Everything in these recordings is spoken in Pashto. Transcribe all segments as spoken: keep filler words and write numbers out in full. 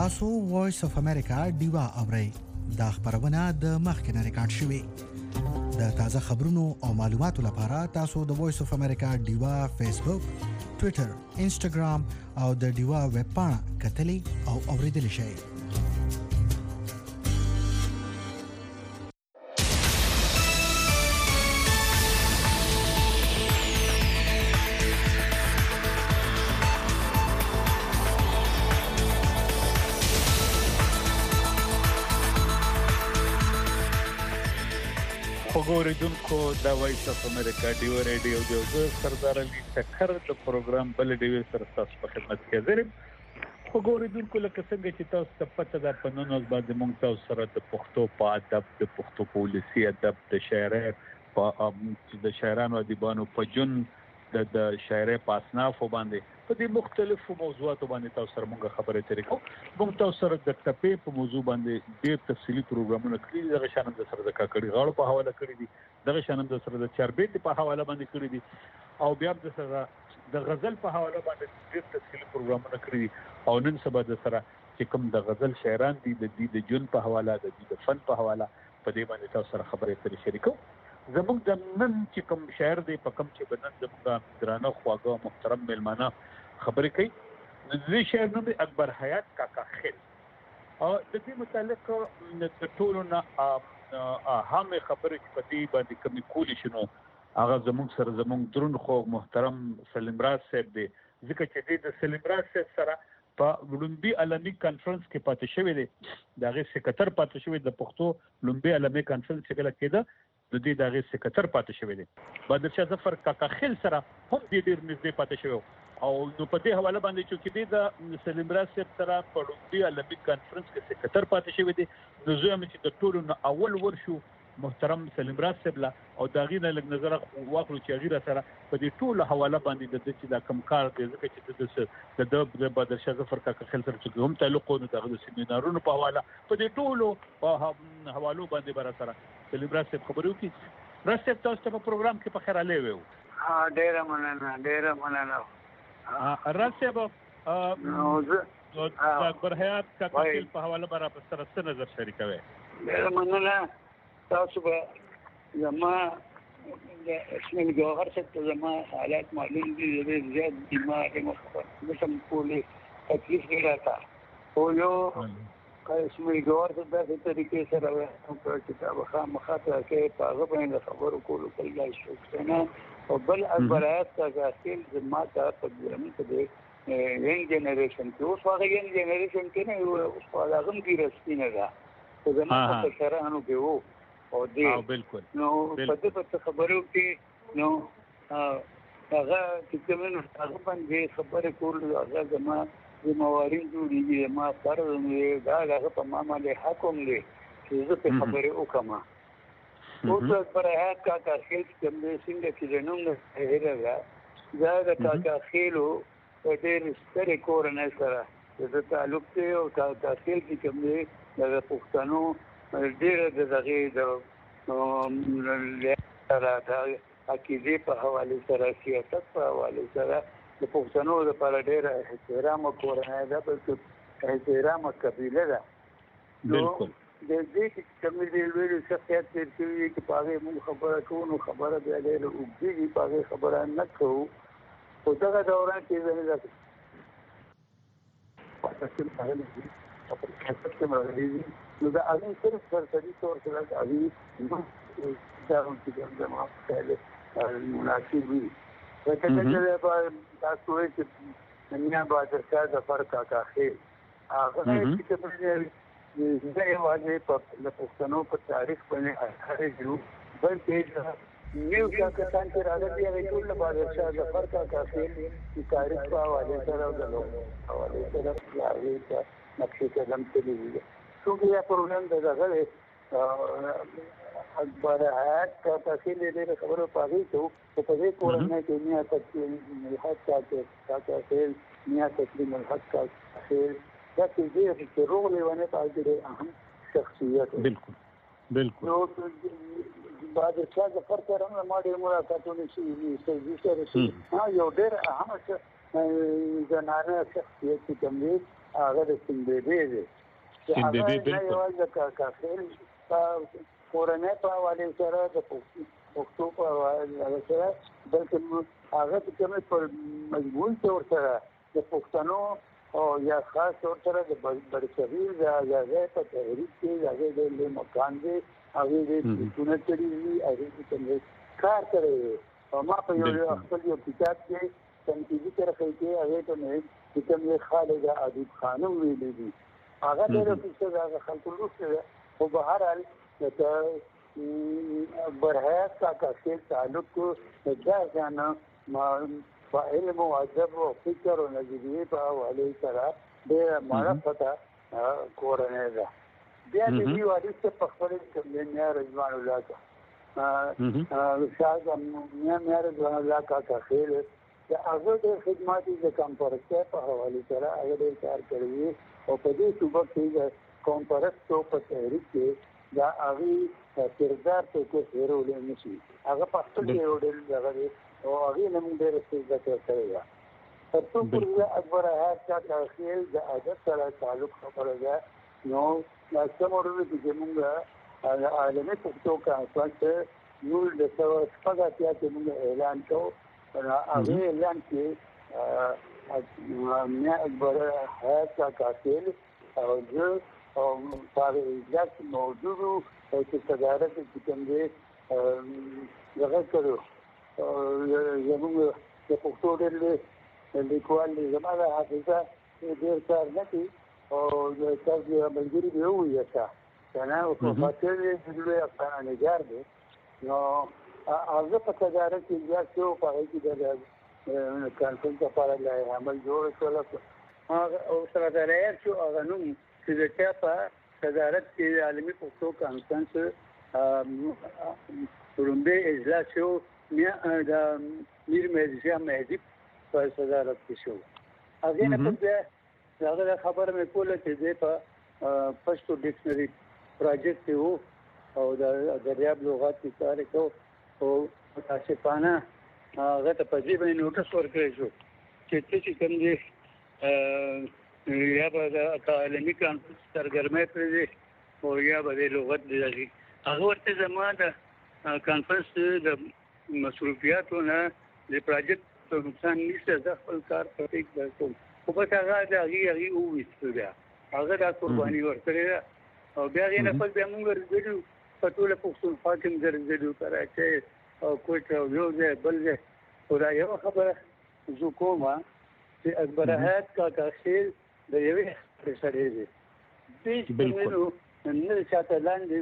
تاسو وایس اف امریکا ډیوا اورئ دا خبرونه د مخکنه ریکارډ شوې د تازه خبرونو او معلوماتو لپاره تاسو د وایس اف امریکا ډیوا فیسبوک ټوئیټر انسټاګرام او د ډیوا ویب پاڼه کتلی او اوریدلی شئ. وګورئدونکو د وایس اف امریکا ډیو ریډیو د زه سردار علي ټکر د پروګرام بل ډیو سره تاسو په خدمت کې حاضر یم. وګورئدونکو لکه څنګه چې تاسو ته پته ده په نن ورځ باندې موږ تاسو سره د پښتو په ادب د پښتو پالیسي ادب د شاعرۍ په د شاعرانو ادیبانو په جون د د شاعرۍ په اصنافو باندې په دې مختلفو موضوعاتو باندې تاسو سره موږ خبرې ترې کوو. موږ تاسو سره د ټپې په موضوع باندې ډېر تفصیلي پروګرامونه کړي دي. دغه شان د سره د کاکړي غاړو په حواله کړي دي, دغه شان د سره د چاربېټ په حواله باندې کړي دي, او بیا د سره د غزل په حواله باندې ډېر تفصیلي پروګرامونه کړي دي. او نن سبا د سره چې کوم د غزل شاعران دي د دې د جون په حواله د دې د فن په حواله په دې باندې تاسو سره خبرې ترې شریکو. زموږ د نن چې کوم شاعر دی په کوم چې بنن زموږ درانه خواږه محترم میلمانه خبرې کوي, د دې شاعر نوم دی اکبر حیات کاکا خیل. او د دې متعلق د ټولو نه اهم خبرې چې په دې باندې کومې کولی شنو هغه زموږ سره زموږ درون خو محترم سلیم راز صاحب دی, ځکه چې دې د سلیم راز صاحب سره په لومبي عالمي کانفرنس کې پاتې شوی دی, د هغې سکرټر پاتې شوی د پښتو لومبي عالمي کانفرنس چې کله کېده د دې د هغې سکرټر پاتې شوی دی. بهادر شاه ظفر کاکا خیل سره هم دې ډېر نږدې پاتې شوی او نو په دې حواله باندې چې دې د سلیم راز صاحب سره په لومبي عالمي کانفرنس کې سکرټر پاتې شوی دی, نو زه هم چې د ټولو نه اول ورشو محترم سلیم راز صاحب له او د هغې نه لږ نظر واخلو چې هغې را سره په دې ټولو حواله باندې د ده چې دا کوم کار دی, ځکه چې د ده د بهادر شاه ظفر کاکا خیل سره چې هم تعلق و نو د هغه د سیمینارونو په حواله په دې ټولو حوالو باندې به را سره سلیم راز صاحب خبرې وکړي. راز صاحب تاسو ته په پروګرام کې په خیر راغلی وو. ډېره مننه ډېره مننه. راز صاحب د اکبر حیات کاکا خیل په حواله به را سره څه نظر شریکوئ؟ ډېره مننه. تاسو به زما د اسماعیل ګوهر صاحب ته زما حالات معلوم دي, ډېر زیات بیمار یم, نشم کولی, تکلیف ډېر راته خو یو اسماعیل ګوهر صاحب داسې طریقې سره وایي چې تا به خامخا ته کې په هغه باندې د خبرو کولو کله شوق نه. او بل اکبر حیات کاکا خیل زما ته په زمین کې د ینګ جنریشن کې اوس هغه ینګ جنریشن کې نه اوس په هغه هم کې رسپینه ده خو زما په کشرانو کې وو او دې نو په دې په خبرو کې نو هغه چې کومه هغه باندې خبرې کول هغه زما د موارد جوړیږي, ما سره دا هغه په ما باندې حکم دی چې زه په خبرې وکړم. اوس اکبر حیات کاکا خیل کوم دی څنګه چې د نوم نه هیره ده دا د کاکا خیلو په ډېر سترې کورنۍ سره د تعلق دی او کاکا خیل چې کوم دی د پښتنو ډېره د دغې د عقیدې په حوالې سره سیاست په حوالې سره د پښتنو دپاره ډېره احترامه کورنۍ ده, بلکې احترامه قبیله ده. بلکل د دې چې کومې دې لویو شخصیت تېر شوي دي چې په هغې موږ خبره کوو نو خبره بیا ډېره اوږدېږي, په هغې خبره نه کوو. خو دغه دوران کې زه داسې نو د هغې صرف فرصتي طور سره د هغې زما مناسب وي. لکه څنګه تاسو وایئ چې میاں بهادر شاه ظفر کاکا خیل هغه چې کوم زه یوازې په د پښتنو په تاریخ باندې اثر جوړ بلکې نیو کیا کسان چې راغلي هغې ټول د بهادر شاه ظفر کاکا خیل د تاریخ په حوالې سره او د لوبو حوالې سره د هغې په نقش قدم تللي دي. څومره دا پروګرام د دغه دی اکبر حیات کاکا خیل ډېرې خبرې په هغې کوو خو په دې کورنۍ کې میاں تسلیم الحق کاکا خیل, میاں تسلیم الحق کاکا خیل دا چې ډېر چې روغ لیونې په هغې ډېر اهم شخصیت و. بلکل بلکل. نو بهادر شاه ظفر سره هم ما ډېر ملاقاتونه شوي دي, سیدي سره شوي. یو ډېر اهمه زنانه شخصیت چې کوم دی هغه د سندبې دی سندبې بالکل یوازې د کاکاخیل کورنۍ په حوالې سره د پښتو په حوالې سره بلکې هغه کومې پر مجموعي طور سره د پښتنو او یا خاص طور سره د برصغیر د ازادۍ په تحریک کې هغه د مکان دی هغه د ټونه کړي دي هغه څنګه کار کوي او ما په یو خپل یو کتاب کې تنقیدي طرفه کې هغه ته مې چې کوم خالد ادیب خانم ویلي دي هغه د رسول هغه خلکو لوسته او بهر حال د برهات کا کاکاخیل تعلق دا ځانه ما علم او ادب او فکر او نظریه په حواله سره د معرفته کورنۍ ده بیا د دې وادي څخه په خپل کې نه رضوان الله کا شاید مې مې رضوان الله کا کاکاخیل د هغه د خدمات د کمپرسه په حواله سره هغه د کار کوي او په دې صوبه کې د کمپرسو په تحریک کې دا هغه کردار ته کې هیرول نشي هغه په خپل یو ډول هغه او هغه نوم ډېر څه ذکر کړی دا تاسو پر اکبر حیات کا تاخیر د ادب سره تعلق خبره ده نو تاسو مرغه چې موږ عالمي پښتو کانفرنس نو د څو شپږاتیا کې موږ اعلان کوو هغه اعلان کې مې اکبر حیات کا تاخیر او زه او په اجازه موجود او چې صدارت کې کوم دی هغه کړو زموږ د پښتو ډېر لیکوال زموږ حافظه ډېر کار نه کوي او د تاسو ملګري به وي تا کنه او په خاطر دې د افغان نګار دی نو هغه په صدارت کې بیا څو په کې د کانفرنس لپاره عمل جوړ شو او سره درېر شو هغه نو چې د چا په صدارت کې عالمي پښتو کانفرنس رومبه اجلاس شو میا دا میر مهدی مهدی په صدارت کې شو هغه نه په هغه خبر مې کوله چې په پښتو ډکشنری پروجیکټ وو او د دریاب لغات کې کار وکاو او متاسفانه هغه ته په دې باندې نوټس ورکړی شو چې چې کوم دي یا به د عالمي کانفرنس سرګرمۍ پرې او یا به د لغت دی هغه ورته زما د کانفرنس د مصروفیاتو نه د پروجیکټ په نقصان نشته د خپل کار په ټیک کوم او په هغه د هغه هغه وېستو بیا هغه د قرباني ورکړي او بیا یې نه خپل بیا موږ ورزړو په ټول پښتونخوا کې ورزړو کراچي او کوټه یو ځای بل ځای او دا یو خبره زه کوم چې اکبر حیات کا کاخیل د یوې سره دی بالکل نه چاته لاندې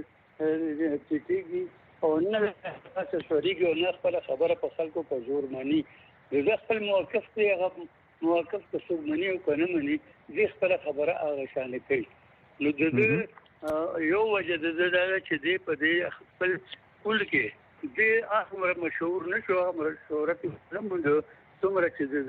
چټیږي او نه تاسو شریګو نه خپل خبره په خلکو په زور مانی د خپل موقف دی هغه موقف ته څو منی او کنه منی د خپل خبره هغه شان کوي نو د یو وجه د دغه چې دی په دې خپل کول کې د اخمر مشهور نشو امر شهرت زموږ څومره چې د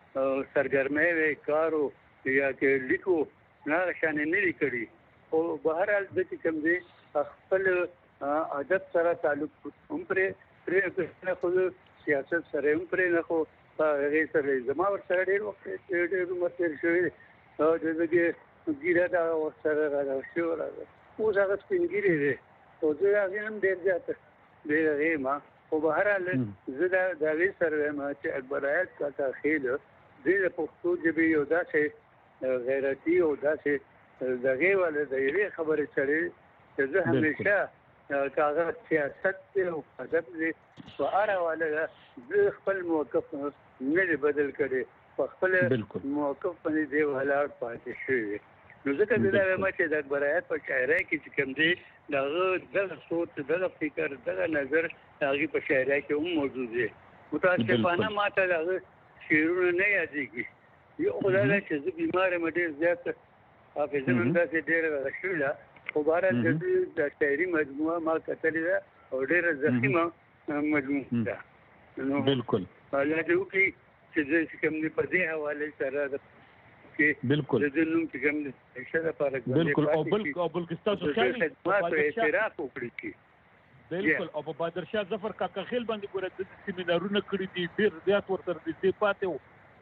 سرګرمۍ وکارو یا کې لیکو نه شان نه لیکړي او بهر حال د کوم دی خپل ادب سره تعلق هم پرې پرې خو سیاست سره هم پرې نه خو هغه سره زما ور سره ډېر وخت ډېر متر شوی او دغه ګیره دا ور سره راځي او هغه سپینګری دی او زه هغه هم ډېر ځات ډېر ما او بهر حال زه دا د وی سره ما چې اکبر حیات کا تاخیر دې پښتو ژبې یو داسې غیرتی او داسې دغه ول د یوې خبرې سره چې زه همیشه کاغذ سیاست او ادب دې په اړه ول زه خپل موقف نه بدل کړي په خپل موقف باندې دی ولاړ پاتې شوی نو ځکه دا ما چې د اکبر حیات په شاعرۍ کې چې کوم دی دغه دغه سوچ دغه فکر دغه نظر هغه په شاعرۍ کې هم موجود دی متاسفانه ماته دغه شعرونه نه یادېږي یو خدای چې زه بیمار یم ډېر زیات حافظه مې داسې ډېره شوله خو بهر د شاعري مجموعه ما کتلې ده او ډېره ضخیمه مجموعه ده نو بالکل الله دې وکړي چې زه کوم په دې حواله سره کې بالکل د دې نوم چې کوم څه ده پر بالکل او بل او بل کستاسو خیال ما ته اعتراف وکړي کی بالکل او په بادر شاه ظفر کاکاخیل باندې ګوره د سیمینارونو کړی دي ډېر زیات ورته دي پاتې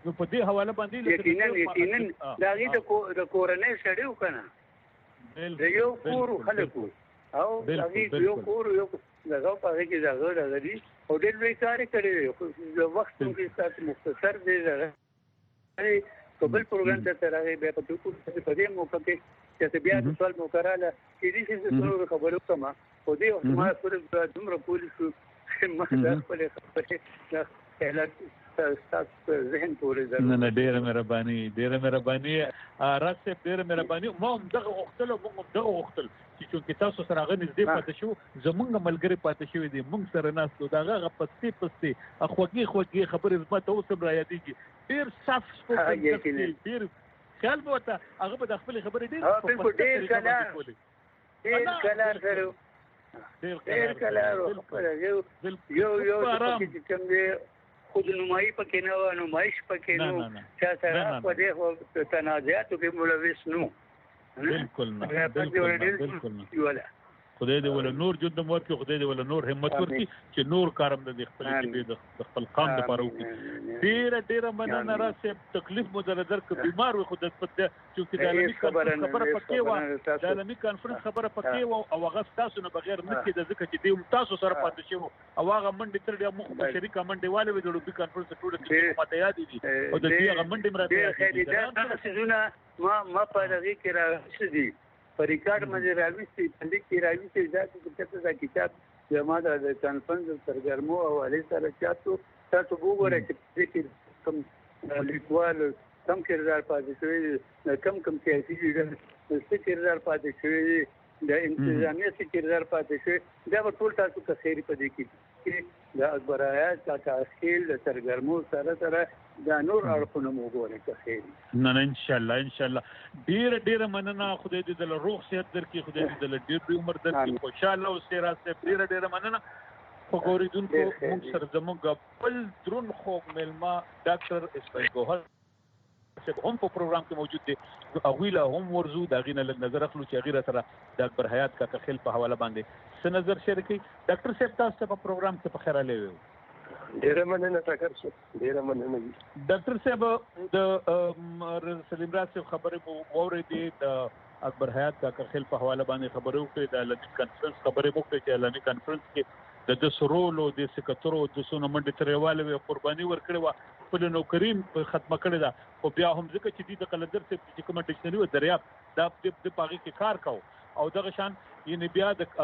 نو په دې حواله باندې یقینا یقینا دا غي د کورنۍ سړیو کنه د یو کور خلکو او هغه یو کور یو دغه په هغه کې دغه دغه او ډېر لوی کار کړی د وخت کې تاسو مختصر دی هغه قبل پروګرام ته راغی بیا په ټکو په دې موقع کې چې بیا د سوال موکراله کې دې څه څه خبرو کوم په دې وخت ما پر دومره پولیسو ما د خپل خپل د اعلان تاسو ذهن پورې نه نه ډېره مهرباني ډېره مهرباني راځه ډېره مهرباني ما هم دغه وختلو موږ دغه وختل چې چې تاسو سره غو نږدې پاتې شو زمونږ ملګری پاتې شوی دی موږ سره ناستو دغه غپستې پستې اخوږي خوږي خبرې زما ته اوس را یادېږي ډېر صاف سپوکن ډېر خیال به ورته هغه به د خپلې خبرې ډېر ډېر کلار ډېر کلار سره ډېر کلار یو یو چې کوم دی خود نمایي پکې نه و نمایش پکې نه چا سره په دې تنازعاتو کې ملوث نو بالکل نه بالکل نه خدای دې ول نور جون د موت کې خدای دې ول نور همت ورکړي چې نور کارم د خپل کې د خپل قام لپاره وکړي ډیر ډیر مننه راځي تکلیف مو درځر ک بیمار وي خدای په چې د عالمي خبره پکې و د عالمي کانفرنس خبره پکې و او هغه تاسو نه بغیر نه کې د ځکه چې دې تاسو سره پاتې شو او هغه منډه تر دې مخ په شریکه منډه والے وي د لوبي کانفرنس ټول کې ماته یاد دي او د دې هغه منډه مراد خیر دا څه ما ما په دغه کې راځي په ریکارډ باندې راوستي په لیک کې راوستي ځکه چې دا کتاب زما د کانفرنس سرګرمو او علي سره چاتو تاسو وګورئ چې کوم لیکوال کم کردار پاتې شوی کم کم سیاسي څه کردار پاتې شوی د انتظامیه څه کردار پاتې شوی دا ټول تاسو ته خیری پدې کې د اکبر آیات کا تخیل د سرګرمو سره سره دا نور اړخونه مو ګورئ که خیر نه نه ان شاء الله ان شاء الله ډیر ډیر مننه خدای دې د روغ صحت درکړي خدای دې د ډیر عمر درکړي خوشاله او سیرا سه ډیر ډیر مننه په ګوریدونکو موږ سره زموږ خپل درون خو ملما ډاکټر اسماعیل ګوهر چې هم په پروګرام کې موجود دي اغویلا هم ورزو دا غینه لږ نظر اخلو چې غیره سره د اکبر حیات کا تخیل په حواله باندې څه نظر شریک کړي ډاکټر صاحب تاسو په پروګرام کې په خیر علي ډیر مننه تاسو ډیر مننه ډاکټر صاحب د سلیم راز صاحب خبرې مو اورېدې د اکبر حیات کا تخیل په حواله باندې خبرې وکړې د عالمي کانفرنس خبرې وکړې چې عالمي کانفرنس کې د د سرولو د سکترو د سونه منډه ترېواله وي قرباني ورکړې و خپل نوکریم ختمه کړې ده او بیا هم ځکه چې د قلندر صاحب چې کوم ډکشنري و دریاب دا د پاغي کې کار کو او دغه شان یعنی بیا د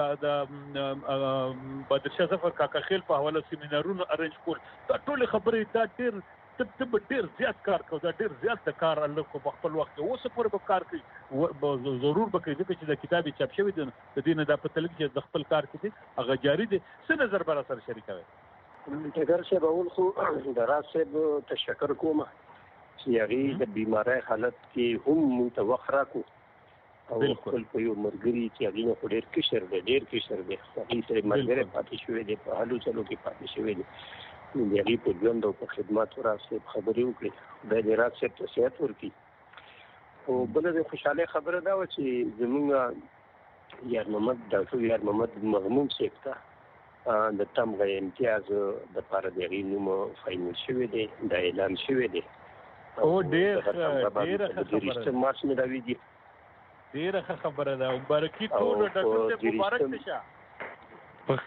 د بدرشاه ظفر کاکا خیل په حواله سیمینارونو ارنج کول دا ټول خبرې دا ډېر ته ډېر زیات کار کو دا ډېر زیات د کار الله کو په خپل وخت اوس پورې به کار کوي ضرور به کوي ځکه چې د کتابي چاپ شوی دی د دې نه دا په تلګ چې د خپل کار کوي هغه جاری دي څه نظر بر سره شریکوي ټګر شه به ول خو د راسب تشکر کوم چې هغه د بیماری حالت کې هم متوخره کو او خپل په یو مرګري چې هغه په ډېر کشر دی ډېر کشر دی هغه سره مرګره پاتې شوی دی په حالو چلو کې پاتې شوی دی نو هغه په ژوند او په خدمت وراسته خبرې وکړي د دې راځي ته صحت ورکړي او بل د خوشاله خبره دا و چې زمونږ یار محمد ډاکټر یار محمد مغموم صاحب ته د تمغه امتیاز د پاره د نوم فاینل شوی دی د اعلان شوی دی او ډېر ډېر خبره مارچ مې دا ویږي ډېر خبره ده مبارکي ټول ډاکټر صاحب مبارک شه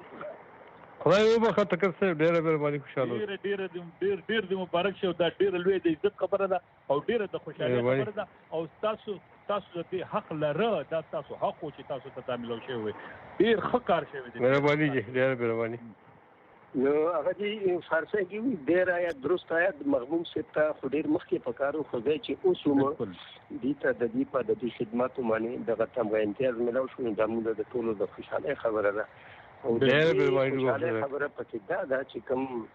خدای وبخښه تکر صاحب ډېر ډېر باندې خوشاله ډېر ډېر ډېر ډېر دې مبارک شه دا ډېر لوی د عزت خبره ده او ډېر د خوشاله خبره ده او تاسو تاسو دې حق لره دا تاسو حق او چې تاسو ته تعامل شوی وي ډېر ښه کار شوی دی مهرباني جی ډېر مهرباني نو هغه دې فارسی کې ډېر آیات درست آیات مغموم ستا خو ډېر مخکې پکارو خو ځای چې اوس مو دې ته د دې په د دې خدماتو باندې دغه تمغه امتیاز ملو شو دا موږ د ټولو د خوشاله خبره ده او ډېر ډېر خبره پکې دا دا چې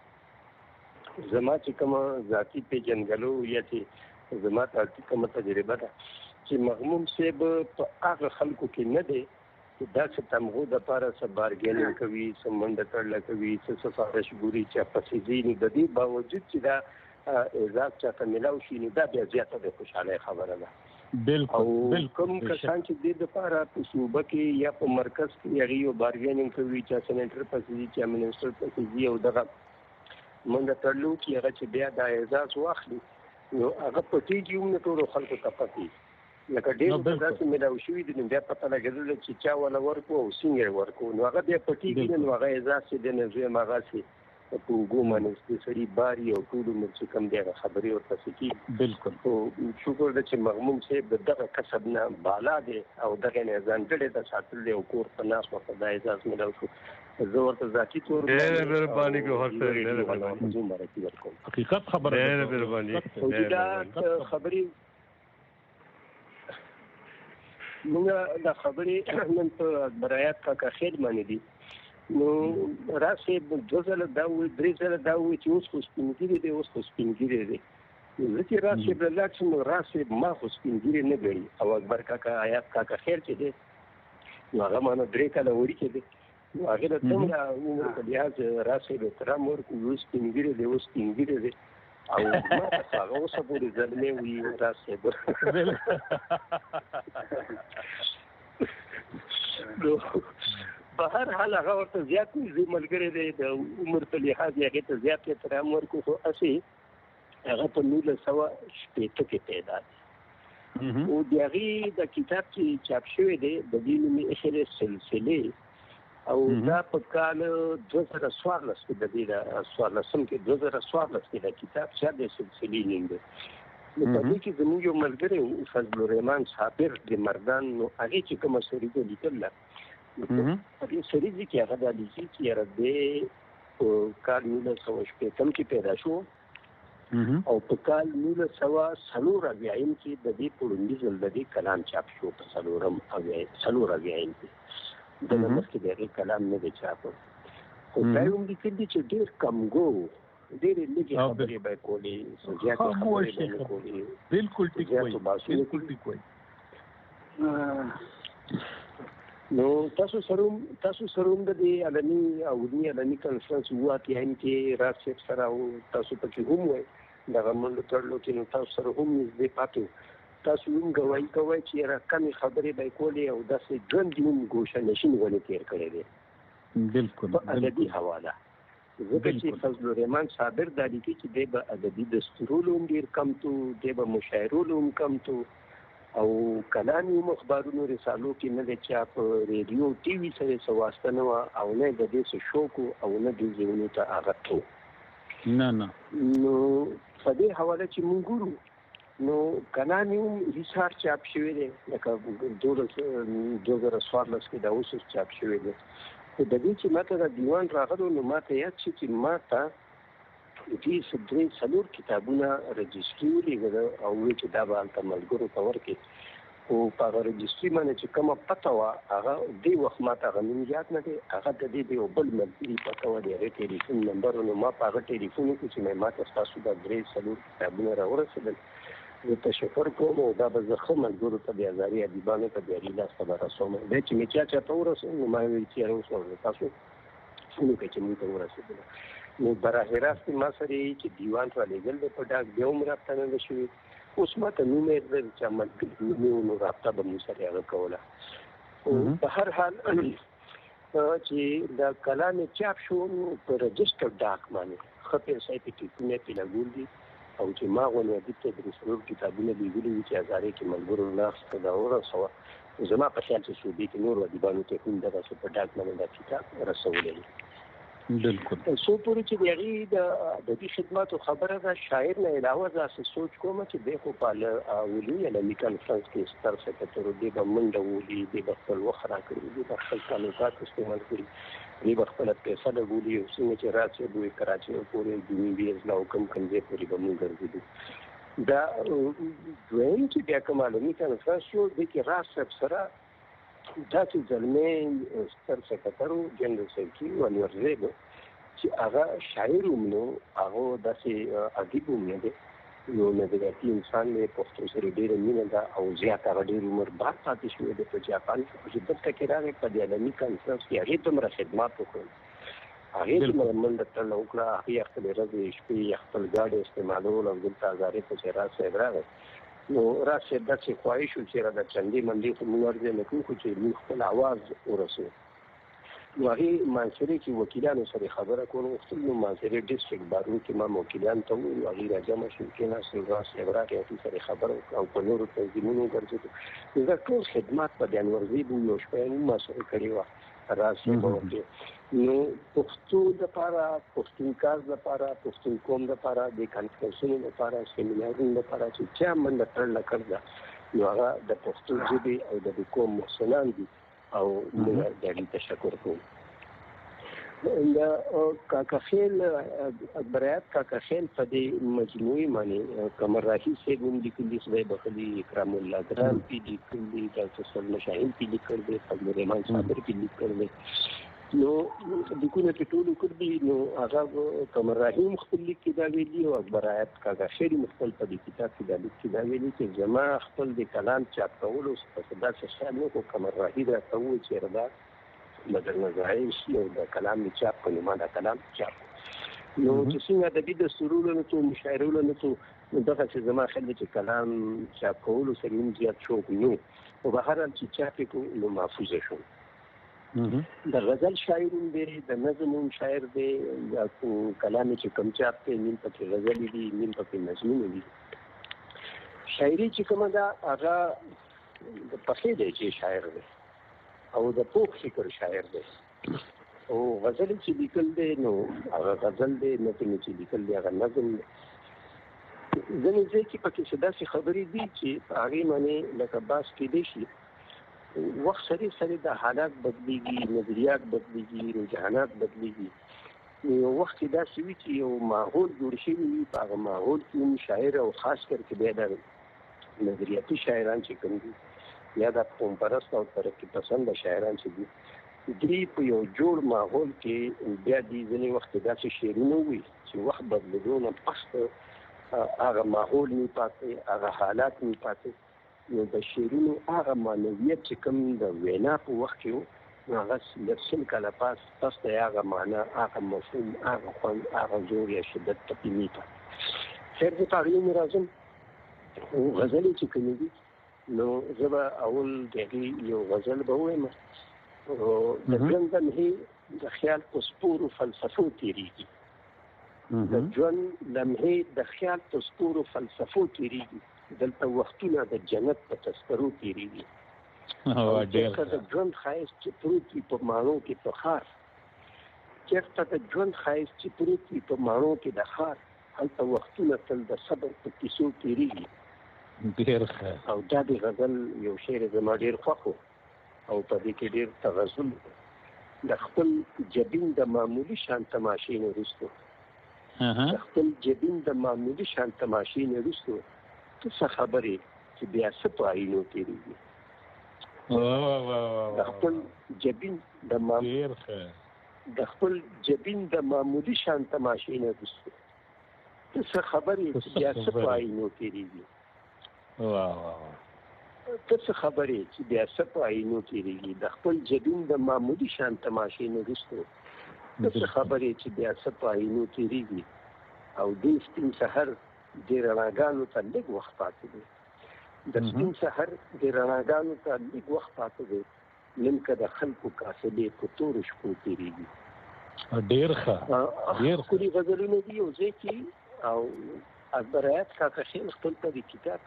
کوم زما چې کوم ذاتی پیژنګلو یا چې زما ته کوم تجربه ده چې مغموم صاحب په هغه خلکو کې نه دی دا چې تمغو د پاره سره بارګینګ کوي سمند کړل کوي څه سفارش ګوري چې پسې دي د دې باوجود چې دا اعزاز چاته ملاو شي نو دا بیا زیاته د خوشاله خبره ده بالکل بالکل کسان چې د لپاره په صوبه کې یا په مرکز کې یغي او بارګینګ کوي چې سېنټر پسې دي چې منسټر پسې دي او دغه منډه تړلو کې هغه چې بیا د اعزاز واخلي نو هغه پټېږي هم نه ټولو خلکو ته پټي لکه ډېرو ته داسې میلاو شوي دي نو بیا پته لګېدله چې چا وله ورکړو او څنګه یې ورکړو نو هغه بیا پټېږي نو هغه اعزاز چې دی نو زویم هغسې په اوږو باندې د سړي باري او ټول عمر چې کوم دی هغه خبرې ورپسې کېږي بالکل خو شکر ده چې مغموم صاحب د دغه کسب نه بالا دی او دغه نه ځانګړی د ساتل دی او کور په ناس ورته دا اعزاز میلاو شو زه ورته ذاتي طور ډېره مهرباني ګوهر صاحب ډېره مهرباني حقیقت خبره ډېره مهرباني دا خبرې موږ دا خبرې نن په برایات کاکا خیر باندې دي نو راسې دوه ځله دا وایي درې ځله دا وایي چې اوس خو سپین ږیری دی اوس خو سپین ږیری دی زه چې راسې بله لاړ شم نو راسې ما خو سپین ږیری نه ګڼي او اکبر کاکا حیات کاکا خیر چې دی نو هغه ما نه درې کاله وړوکی دی نو هغې له څومره عمر په لحاظ راسې به احترام ورکړو اوس سپین ږیری دی اوس سپین ږیری دی او ما ته هغه اوسه پورې زلمی وي راسې نو په هر حال هغه ورته زیات نږدې ملګری دی د عمر په لحاظ یې هغې ته زیات احترام ورکړو خو هسې هغه په نولس سوه شپېته کې پیدا دی او د هغې د کتاب چې چاپ شوی دی د دې نوم یې ایښی دی سلسلې او دا په کال دوه زره څوارلس کې د دې د څوارلسم کې دوه زره څوارلس کې دا کتاب چاپ دی سلسلې نوم دی نو په دې کې زموږ یو ملګری فضل الرحمن صابر د مردان نو هغې چې کومه سریزه لیکله په دې سریزه کې هغه دا لیکي چې یاره دی په کال نولس سوه شپېتم کې پیدا شو او په کال نولس سوه څلور اویایم کې د دې په لومړي ځل د دې کلام چاپ شو په څلورم څلور اویایم کې د مخکې د هغې کلام نه دی چاپ خو دا یې هم لیکلي دي چې ډېر کمګو ډېرې لږې خبرې به یې کولې زیاتې خبرې به یې کولې بالکل ټیک وایي بالکل ټیک وایي نو تاسو سره تاسو سره هم د دې علمي او علمي علمي کنفرنس وو اتیایم کې راز صاحب سره او تاسو پکې هم وای دغه منډه تړلو کې نو تاسو سره هم نږدې پاتې تاسو هم ګواهي کوئ چې را کمې خبرې به یې کولې او داسې ژوند یې هم ګوشه نشین ونې تېر کړی دی بالکل په ادبي حواله ځکه چې فضل الرحمن صابر دا لیکي چې دی به ادبي دستورولو هم ډېر کم تو دی به مشاعرولو هم کم تو او کلامي مخبارونو رسالو کې نه د چاپ ریډیو ټي وي سره څه واسطه نه وه او نه د دې څه شوق او نه د ذهنونو ته هغه تو نه نه نو په دې حواله چې موږ ګورو نو کلامي هم حصار چاپ شوی دی لکه دولس دوه زره څوارلس کې دا اوس چاپ شوی دی خو د دې چې ماته د دیوان راغلو نو ماته یاد شي چې ماته دې درې څلور کتابونه رجسټري ولېږله او وایي چې دا به هلته ملګرو ته ورکړي خو په هغه رجسټري باندې چې کومه پته وه هغه دې وخت ماته هغه نوم یاد نه دی هغه د دې د یو بل ملګري پته وه د هغې ټلیفون نمبر نو ما په هغه ټلیفون وکړو چې ما ته ستاسو دا درې څلور کتابونه راورسېدل زه تشکر کوم او دا به زه ښه ملګرو ته د هزاري ادیبانو ته د هغې لاس ته به رسوم دی چې مې چا چا ته ورسوم نو ما ویل چې یاره اوس ورته تاسو فون وکړئ چې موږ ته ورسېدله نو براه راست ما سره چې دیوان را لېږل دی په ډاک بیا هم رابطه نه ده شوې اوس ما ته نوم یې دی چې ملګري نو رابطه به موږ سره هغه کوله په هر حال چې دا کلام یې چاپ شو نو په رجسټر ډاک باندې ښه پیسې پې ټیکونه پې لګول دي او چې ما غونې ادیب ته درې څلور کتابونه لیږلي وي چې هزارې کې ملګرو لاس ته دا ورسوه زما په خیال چې صوبې کې نورو ادیبانو ته هم دغسې په ډاک باندې دا کتاب رسولی دی بالکل څو پورې چې د هغې د ادبي خدماتو خبره ده شاعر نه علاوه داسې سوچ کوم چې دی خو په علمي علمي کنفرنس کې ستر سکرټر دی به منډه وولي دی به خپل وخت راکړي دی به خپل تعلقات استعمال کړي دی به خپله پیسه لګولي او څنګه چې رات صاحب وایي کراچۍ پورې جنوبي بیزلا او کوم کوم ځای پورې به مونږ ګرځېدو دا دویم چې بیا کوم علمي کنفرنس شو دی کې راز صاحب سره داسې زلمی ستر سکرټر و جنرال سیکرټري انور زیب چې هغه شاعر هم نو هغه داسې ادیب هم نه دی یو نظریاتي انسان دی پښتو سره ډېره مینه ده او زیات هغه ډېر عمر بعد پاتې شوی دی په جاپان کې چې دلته کې راغی په دې علمي کنفرنس کې هغې دومره خدمات وکړل هغې دومره منډه تړله وکړه هغې خپلې ورځې شپې خپل ګاډی استعمالول او دلته هزارې ته چې راز صاحب راغی نو راز صاحب داسې خواهش و چې را د چندې منډې خو موږ ورځې نه کوو خو چې موږ خپل اواز ورسوو نو هغې مانسرې کې وکیلانو سره خبره کول غوښتل. نو مانسرې ډسټرکټ بارون کې ما وکیلانو ته وویل، هغې راجمع شول، کېناستل، راس صاحب راغی، هغې سره خبره وکړه او په نورو تنظیمونو وګرځېدو. نو دا ټول خدمات په د انورزي به یو شپه یې ما سره کړې وه، راس صاحب وکړې. نو پښتو دپاره، پښتون کار دپاره، پښتون قوم دپاره، د کانفرنسونو دپاره، سیمینارونو دپاره چې چا منډه کړله کړ ده، نو هغه د پښتو ژبې او د دې قوم محسنان دي او موږ د هغې تشکر کوو. د کاکا خیل اکبریات کاکا خیل په دې مجموعې باندې قمر راهي صاحب هم لیکلي، خدای بخلي، اکرام الله ګران پې لیکل دي، ډاکټر سلمه شاهین پې لیکل دی، فضل الرحمن صابر پې لیکل دی. نو لیکونه پې ټول وکړ دي. نو هغه قمر راهي هم خپل لیک کې دا ویلي او اکبریات کاکا خیل هم خپل په دې کتاب کې دا لیک کې دا ویلي چې زما خپل د کلام چاپ کولو څخه داسې خیال نه خو قمر راهي راته وویل چې دا مدرنه شي او د کلام می چاپ کړي، ما دا کلام چاپ. نو چې څنګه ادبي دستورونه نه تو مشاعرونه نه تو دغه چې زما خیال دی چې کلام چاپ کولو سره هم زیات شوق نو او به هر حال چې چاپ یې کړو نو محفوظه شو. د غزل شاعر هم دی، د نظم هم شاعر دی، د کلام چې کم چاپ دی نیم پکې غزلې دي، نیم پکې نظمونه دي. شاعري چې کومه ده هغه د پخې دی چې شاعر دی او د پوخ فکر شاعر دی. او غزل چې لیکل دی نو هغه غزل دی، نظم چې لیکل دی هغه نظم دی. ځینې ځای کې پکې څه داسې خبرې دي چې په هغې باندې لکه بحث کېدی شي، وخت سره سره د حالات بدلېږي، نظریات بدلېږي، رجحانات بدلېږي. نو یو وخت کې داسې وي چې یو ماحول جوړ شوي وي، په هغه ماحول کې هم شاعر او خاص کر کې بیا د نظریاتي شاعران چې کوم دي یا د قوم پرست او ترقي پسند شاعران چې دي، دوی په یو جوړ ماحول کې بیا دي ځینې وخت داسې شعرونه وي چې وخت بدلېدو نه پس هغه ماحول نه پاتې، هغه حالات نه پاتې. نو د شعرونو هغه معنویت چې کوم د وینا په وخت کې و نو هغه د سل کاله پاس پس د هغه معنا، هغه مفهوم، هغه خوند، هغه زور یا شدت پکې نه پاتې. خیر زه په هغې نه راځم. غزلې چې کومې دي نو زه به اول د هغې یو غزل به ووایم. د ژوند لمحې د خیال په سپورو فلسفو تېرېږي، د ژوند لمحې د خیال په سپورو فلسفو تېرېږي، دلته وختونه د جنت په تذکرو تېرېږي. چېرته د ژوند ښایست چې پروت وي په ماڼو کې په ښار، چېرته د ژوند ښایست چې پروت وي په ماڼو کې د ښار، هلته وختونه تل د صبر په کیسو تېرېږي. ډېر ښه. او دا د غزل یو شعر زما ډېر خوښ و او په دې کې ډېر تغزل د خپل جبین د معمولي شان تماشې نه وروستو، د خپل جبین د معمولي شان تماشې نه وروستو ته څه خبرې چې بیا څه په آیینو تېرېږي. د خپل جبین د معمولي د خپل جبین د معمولي شان تماشې نه وروستو ته څه خبرې چې بیا څه په آیینو تېرېږي. ته څه خبرې چې بیا څه په آیینو تېرېږي. د خپل جبین د معمولي شان تماشې نه وروستو ته څه خبرې چې بیا څه په آیینو تېرېږي. او دې سپین سحر د رڼاګانو ته لږ وخت پاتې دی، د سپین سحر د رڼاګانو ته لږ وخت پاتې دی، نن که د خلکو قافلې په تورو شپو تېرېږي. ډېر ښه، ډېر ښکلي غزلونه دي. یو ځای کې او اکبریات کاکا خیل خپل په دې کتاب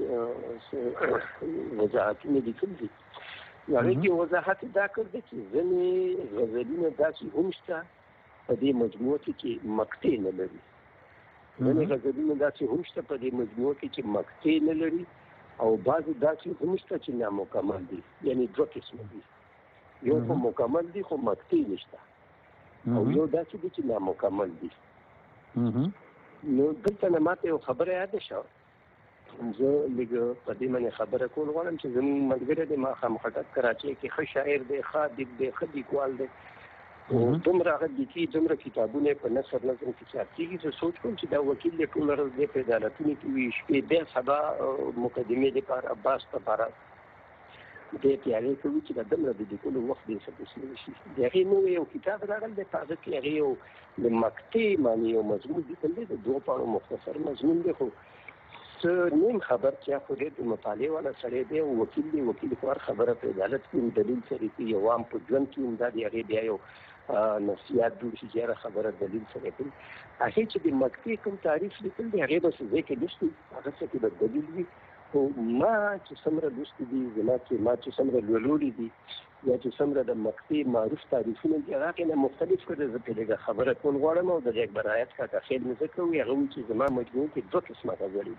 کې وضاحتونه لیکل دي. هغې کې وضاحت دا کړ دی چې ځینې غزلونه داسې هم شته په دې مجموعه کې چې مقطع نه لري، ځینې غزلونه داسې هم شته په دې مجموعه کې چې مقطع نه لري، او بعضې داسې هم شته چې نامکمل دي، یعنې دوه قسمه دي. یو خو مکمل دي خو مقطع نشته، او یو داسې دي چې نامکمل دي. نو دلته نه ماته یو خبره یاده شوه، زه لږ په دې باندې خبره کول غواړم چې زموږ ملګری دی ماښام خټک کراچۍ کې ښه شاعر دی، ښه ادیب دی، ښه لیکوال دی، دومره هغه لیکي، دومره کتابونه په نثر نظم کې چاپ کېږي. زه سوچ کوم چې دا وکیل دی ټوله ورځ دی په عدالتونو کې وي، شپې بیا سبا مقدمې دپاره بحث دپاره دی تیاری کوي چې دا دومره د لیکلو وخت دی څه نه شي. د هغې نوی یو کتاب راغلی دی په هغه کې هغې یو د مقطع معنې یو مضمون لیکل دی، د دوو پاڼو مختصر مضمون دی، خو څه نیم خبر چې خو دې د مطالعې والا سړی دی وکیل دی وکیل خو هر خبره په عدالت کې دلیل سره کوي یو عام په ژوند کې هم دا د هغې بیا یو نصیحت جوړ شي چې هره خبره دلیل سره کوي هغې چې د مقطع کوم تعریف لیکل دی هغې به ځای کې لوستي هغه څه کې به دلیل وي خو ما چې څومره لوستي دي زما چې ما چې څومره لولولي دي یا چې څومره د مقطع معروف تعریفونه دي هغه کې نه مختلف کړي زه پرې لږه خبره کول غواړم او د اکبر حیات کاکا خیل مې ځکه وي هغه وایي چې زما مجموعې کې دوه قسمه غزلې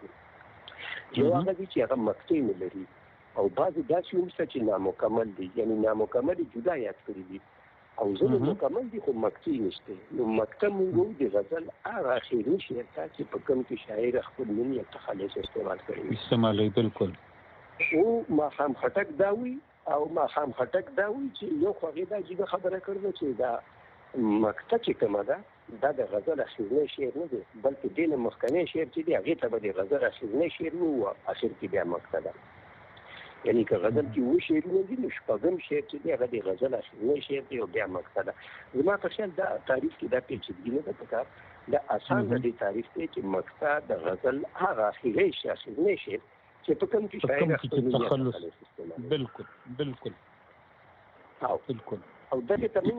دي یو هغه دي چې هغه مقطع نه لري او بعضې داسې هم شته چې نامکمل دي یعنی نامکمل جدا یاد کړي دي او ځینې مکمل دي خو مقطع نشته نو مقطع موږ وایو د غزل هغه اخري شعر ته چې په کوم کې شاعر خپل نوم یا تخلص استعمال کړی استعمالوي بالکل او ماښام خټک دا وایي او ماښام خټک دا وایي چې یو خو هغې دا جګه خبره کړې چې دا مقطع چې کومه ده دا د غزل اخرنی شعر نه دی بلکې دې نه مخکنی شعر چې دی هغې ته به د غزل اخرنی شعر ووایو اخر کې بیا مقطع ده یعنی که غزل کې اووه شعرونه دي نو شپږم شعر چې دی هغه د غزل اخرنی شعر دی او بیا مقطع ده زما په خیال دا تعریف کې دا پیچیدګي نه ده پکار دا اسان د دې تعریف دی چې مقطع د غزل هغه اخري شعر اخرنی شعر چې په کوم کې شاعر خپل تخلص بالکل بالکل او بالکل او دغه ته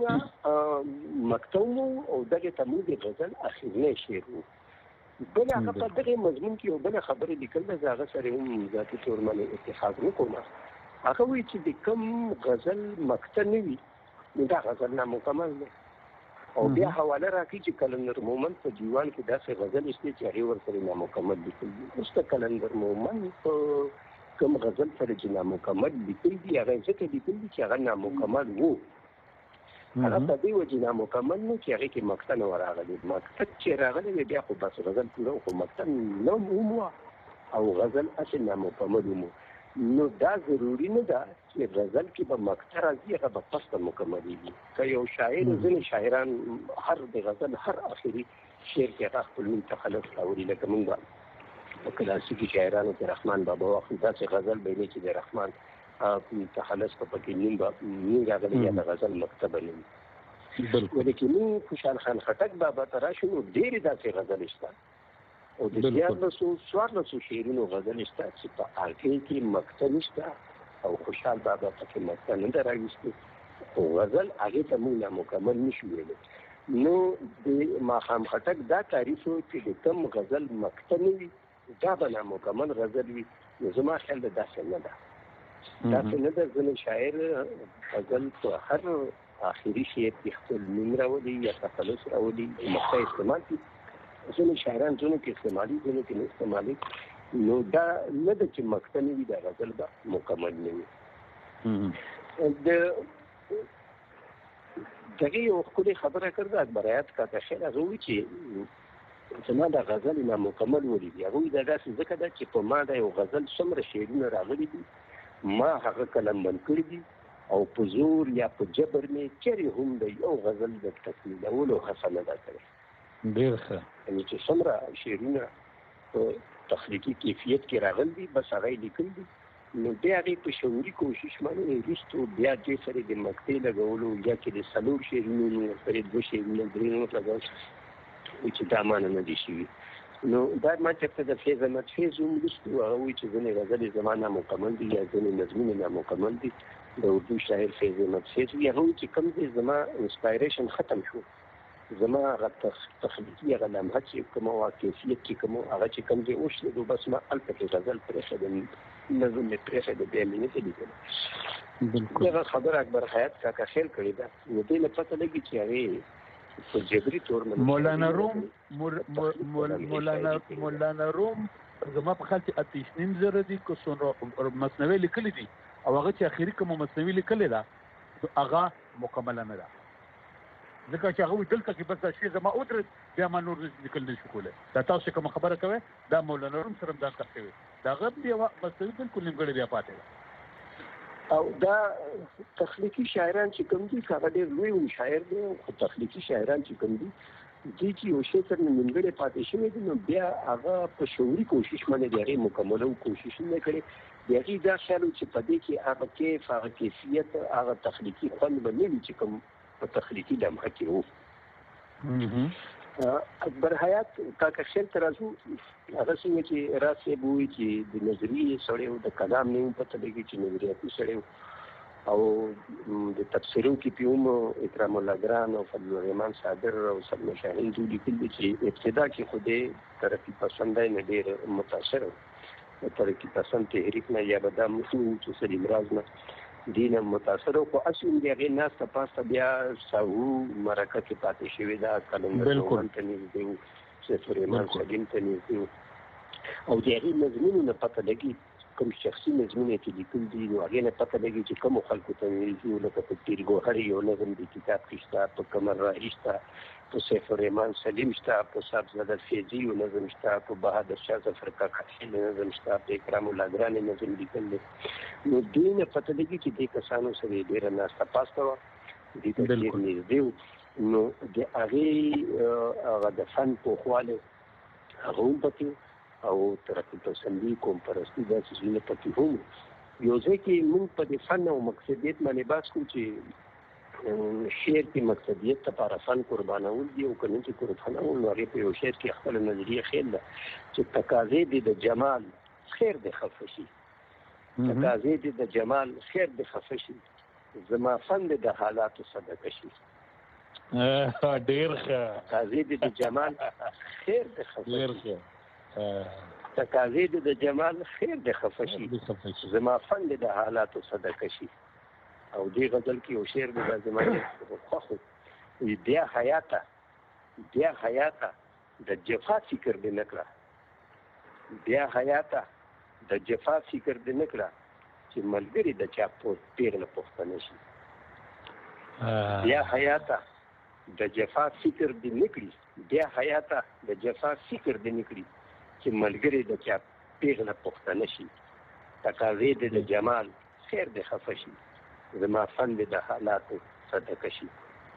موږ مقطع او دغه ته موږ د غزل اخرنی شعر وو بل هغه په دغه مضمون کې یو بل خبره لیکل ده هغه سره هم ذاتي تور باندې اتحاد وکړم هغه وایي چې د کوم غزل مقطع نه وي نو دا غزل نامکمل دی او بیا حواله راکړي چې کلندر مومند په دیوان کې داسې غزل شته چې هغې ورسره نامکمل لیکل دي اوس د کلندر مومند په کوم غزل سره چې نامکمل لیکل دي هغه ځکه لیکل دي چې هغه نامکمل وو هغه په دې وجې نامکمل نو چې هغې کې مقطع نه ورغلې مقطع چې راغلی وی بیا خو بس غزل پوره خو مقطع نه هم وه او غزل هسې نامکمل هم نو دا ضروري نه ده چې غزل کې به مقطع راځي هغه به پسته مکملېږي که یو شاعر ځینې شاعران هر د غزل هر آخري شعر کې هغه خپل نوم تخلص راوړي لکه موږ به په کلاسیکي شاعرانو کې رحمان بابا واخلو داسې غزل به وي چې د رحمان تخلص په پکې نیم به نیم راغلی یا د غزل مقطع به نه وي ولیکن موږ خوشحال خان خټک بابا ته راشو نو ډېرې داسې غزلې شته او د دیارلسو څوارلسو شعرونو غزلې شته چې په هغې کې مقطع نشته او خوشحال بابا پکې مقطع نه ده راویستې خو غزل هغې ته موږ نامکمل نشو ویلی نو د ماښام خټک دا تعریف و چې د کوم غزل مقطع نه وي دا به نامکمل غزل وي نو زما خیال ده داسې نه ده داسې نه ده ځینې شاعر غزل په هر آخري شعر کې خپل نوم راولي یا تخلص راولي مقطع استعمال کړي ځینې شاعران ځینو کې استعمالي ځینو کې نه استعمالي نو دا نه ده چې مقطع نه وي دا غزل به مکمل نه وي د دغې یو ښکلې خبره کړې اکبر حیات کاکا خیر هغه وایي چې زما دا غزل نامکمل ولیدي هغه وایي دا داسې ځکه ده چې په ما دا یو غزل څومره شعرونه راغلي دي ما هغه قلم بند کړي دي او په زور یا په جبر مې چېرې هم د یو غزل د تکمیلولو هڅه نه ده کړې ډېر ښه یعنې چې څومره شعرونه په تخلیقي کیفیت کې راغلي دي بس هغه یې لیکل دي نو بیا هغې په شعوري کوشش باندې وروستو بیا دې سره د مقطع لګولو یا چې د څلور شعرونو نو ورسره دوه شعرونه درې نور لګول چې دا معنی نه دي شوي نو دا ما چېرته د فیض احمد فیض هم لوستو هغه وایي چې ځینې غزلې زما نامکمل دي یا ځینې نظمونه نامکمل دي د اردو شاعر فیض احمد فیض وایي هغه وایي چې کوم ځای زما انسپایریشن ختم شو زما هغه تخلیقي هغه لمحه چې کومه وه کیفیت چې کومه هغه چې کوم ځای وشلېدو بس ما هلته کې غزل پرېښی ده نظم مې پرېښی ده بیا مې نه څه لیکلی دغه خبره اکبر حیات کاکا خیل کړې ده نو دې نه پته لګي چې هغې په جبري طور مولانا روم مولانا مولانا روم زما په خیال چې اتیش نیم زره دي که څومره مصنوعي لیکلي دي او هغه چې اخري کومه مصنوعي لیکلې ده هغه مکمله نه ده ځکه چې هغه وایي دلته کې بس دا شی زما ودرېد بیا ما نور لیکل نه شو کولی دا تاسو چې کومه خبره کوئ دا مولانا روم سره هم دا کار کوي د هغه هم یوه مصنوعي بلکل نیمګړې بیا پاتې ده او دا تخلیقي شاعران چې کوم دي هغه ډېر لوی شاعر دی خو تخلیقي شاعران چې کوم دي دوی چې یو شی سره نیمګړی پاتې شوی دي نو بیا هغه په شعوري کوشش باندې د هغې مکملو کوشش نه کړی د هغې دا خیال و چې په دې کې هغه کیف هغه کیفیت هغه تخلیقي خوند به نه وي چې کوم په تخلیقي لمحه کې و اکبر حیات کاکا خیل ته راځو. هغه څنګه چې راسې بوي چې د نظریې سړی و، د کلام نه هم پته لګي چې نظریاتي سړی و، او د تفسیرو کې په هم اکرام الله ګران او فضل الرحمن صادر او سلمى شاهین دوی لیکلي چې ابتدا کې خو دې ترقي پسندای نه ډېر متاثر و، ترقي پسند تحریک نه یا به دا مسلم چې سلیم راز نه دین متاثر او خو اصل دی هغه ناس ته پاسته بیا ساهو مرکه کې پاتې شوی دا کلندر روان ته نږدې و، سفر ایمان سلیم ته نږدې و، او د هغې نظمونو نه پته لګي کوم شخصي نظمونه چې لیکل دي نو هغې نه پته لګي چې کومو خلکو ته نږدې و، لکه په پیر ګوهر یو نظم د کتاب کې شته، په قمر راهي شته، په سفر ایمان سلیم شته، په صاحبزاده فیضي یو نظم شته، په بهادر شاه ظفر کاکا خیل نظم شته، په اکرام الله ګران نظم لیکل دی. نو دې نه پته لګي چې دې کسانو سره یې ډېره ناسته پاسته وه، دې ته ډېر نږدې و. نو د هغې هغه د فن پوخوالی هغه هم پکې او ترقي پسندي قوم پرستي داسې څیزونه پکې هم. یو ځای کې موږ په دې فن او مقصدیت باندې بحث کوو چې شعر کې مقصدیت لپاره فن قربانول دي او که نه چې قربانول نو هغې په یو شعر کې خپله نظریه خیل ده چې تقاضې دې د جمال خیر دې خفه شي، تقاضې دې د جمال خیر دې خفه شي، زما فن دې د حالاتو صدقه شي. ډېر ښه. تقاضې دې د جمال خیر دې خفه شي، تقاضې دې د جمال خیر دې خفه شي، زما فن دې د حالاتو صدقه شي. او دې غزل کې یو شعر دی د زمانې خوښ و، بیا حیاته بیا حیاته د جفا فکر دې نه کړه، بیا حیاته د جفا فکر دې نه کړه چې ملګري د چا پیغله پوښتنه شي. بیا حیاته د جفا فکر دې نه کړي، بیا حیاته د جفا فکر دې نه کړي چې ملګري د چا پیغله پوښتنه شي. تقاضې دې د جمال خیر دې خفه شي، زما فن دې د حالاتو صدقه شي.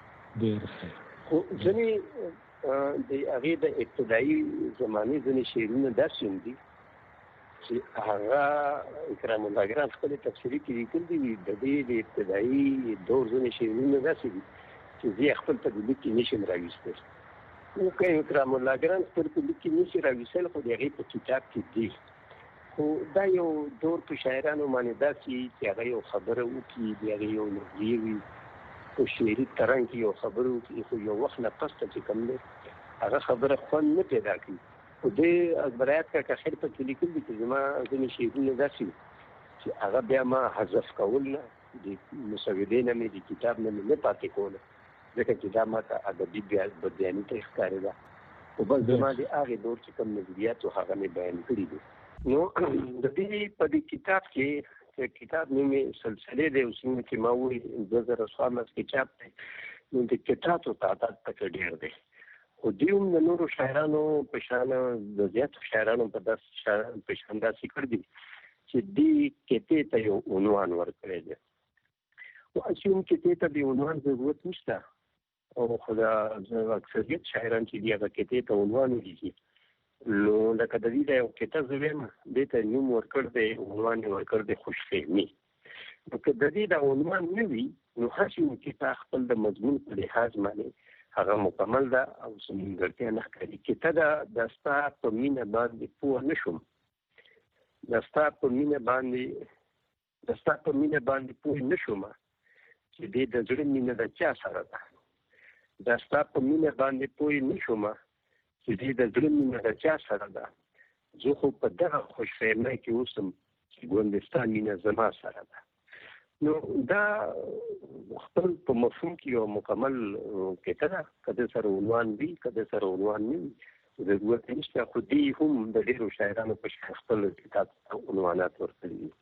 خو ځینې د هغې د ابتدایي زمانې ځینې شعرونه داسې هم دي چې هغه اکرام الله ګران خپلې تفسیري کې لیکل دي. د دې د ابتدایي دور ځینې شعرونه داسې دي چې زه یې خپل په دې لیک کې نشم راویستی. نو که اکرام الله ګران خپل په لیک کې نشي راویستلی خو د هغې په کتاب کې دي. خو دا یو دور په شاعرانو باندې داسې چې هغه یو خبره وکړي، د هغې یو نظریې وي، په شعري ترنګ کې یو خبره وکړي، خو یو وخت نه پسته چې کوم دی هغه خبره خوند نه پیدا کړي. خو دې اکبر حیات کاکا خیل پکې لیکل دي چې زما ځینې شعرونه داسې وي چې هغه بیا ما حذف کول نه، د مسودې نه مې د کتاب نه مې نه پاتې کوله، ځکه چې دا ما ته ادبي بدیاني ته ښکارېده. خو بس زما د هغې دور چې کوم نظریات و هغه مې بیان کړي دي. نو د دې په دې کتاب کې کتاب نوم یې سلسلې دی، اوس چې ما وایي دوه زره څوارلس کې چاپ دی، نو د کتابو تعداد پکې ډېر دی. خو دوی هم د نورو شاعرانو په شان د زیاتو شاعرانو په داسې په شان داسې کړي دي چې دې کتې ته یو عنوان ورکړی دی. خو هسې هم کتې ته د عنوان ضرورت نشته، او خو د اکثریت شاعران چې دي هغه کتې ته عنوان ولیکي. نو لکه د دې د یو کتاب زه وایم دې ته نوم ورکړ دی، عنوان یې ورکړ دی خوشفهمي. نو که د دې د عنوان نه وي نو هسې هم کتاب خپل د مضمون په لحاظ باندې هغه مکمل ده او څه نیمګړتیا نه ښکاري. کتاب د ستا په مینه باندې پوه نه شوم، د ستا په مینه باندې د ستا په مینه باندې پوه نه شوم چې دې د زړه مینه د چا سره ده، د ستا په مینه باندې پوه نه شوم چې دې د زړه مینه د چا سره ده، زه خو په دغه خوشفهمۍ کې اوسم چې ګوندې ستا مینه زما سره ده. نو دا خپل په مفهوم کې یو مکمل کتاب ده، که د سره عنوان وي که د سره عنوان نه وي ضرورت نشته. خو دې هم د ډېرو شاعرانو په شان خپل کتاب ته عنوانات ورکړي دي.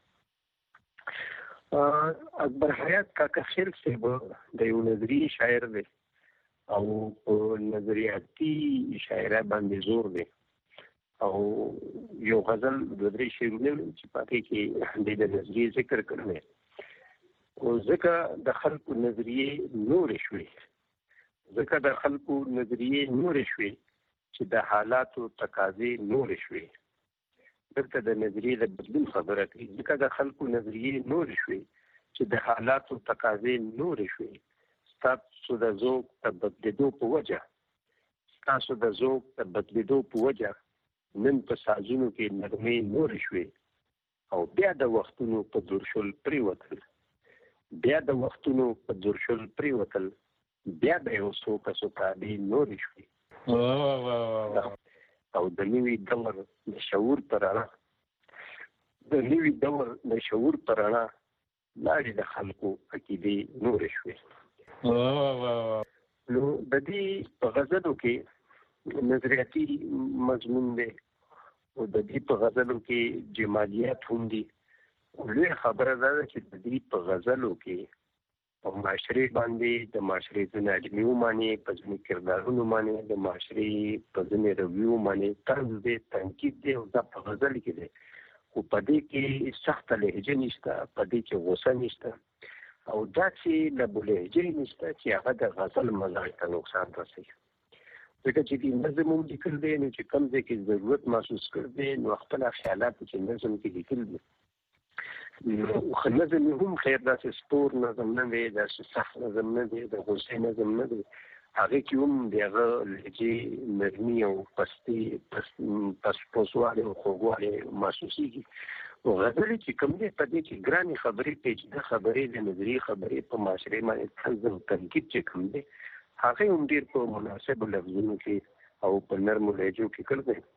اکبر حیات کاکا خیل صاحب د یو نظري شاعر دی او په نظریاتي شاعرۍ باندې زور دی، او یو غزل دوه درې شعرونه چې په هغې کې د نظریې ذکر کړی، او ځکه د خلکو نظریې نورې شوې ځکه د خلکو نظریې نورې شوې چې د حالاتو تقاضې نورې شوې. دلته د نظریې د بدلون خبره کوي، ځکه د خلکو نظریې نورې شوې چې د حالاتو تقاضې نورې شوې. ستاسو د ذوق د بدلېدو په وجه ستاسو د ذوق د بدلیدو په وجه نن په سازونو کې نغمې نورې شوې او بیا د وختونو په درشل پرېوتل بیا د وختونو په درشل پرېوتل بیا د یو څو کسو تابې نورې شوې او د نوي دور د شعور په رڼا د نوي دور د شعور په رڼا لاړې د خلکو عقیدې نورې شوې. نو د دې په غزلو کې نظریاتي مضمون دی او د دې په غزلو کې جمالیات هم دي. لویه خبره دا ده چې د دې په غزلو کې په معاشرې باندې د معاشرې ځینې علمي باندې په ځینې کردارونو باندې د معاشرې په ځینې رویو باندې طرز دی تنقید دی او دا په غزل کې دی خو په دې کې سخته لهجه نشته په دې کې غوسه نشته او دا چې له لهجې نشته چې هغه د غزل مزاج ته نقصان رسوي ځکه چې دې نظم هم لیکل دی نو چې کوم ځای کې ضرورت محسوس کړ دی نو خپل خیالات چې نظم کې لیکل دي نو خو نظم هم خیر داسې سپور نظم نه دی داسې سخت نظم نه دی د غوسې نظم نه دی هغه کې هم د هغه لهجې نرمي او پستي پسپوسوالی او خوږوالی محسوسېږي او غزلې چې کوم دی په دې کې ګرانې خبرې پیچیده خبرې د نظري خبرې په معاشرې باندې طنز او تنقید چې کوم دی هغه هم ډېر په مناسبو لفظونو کې او په نرمو لهجو کې کړ دی.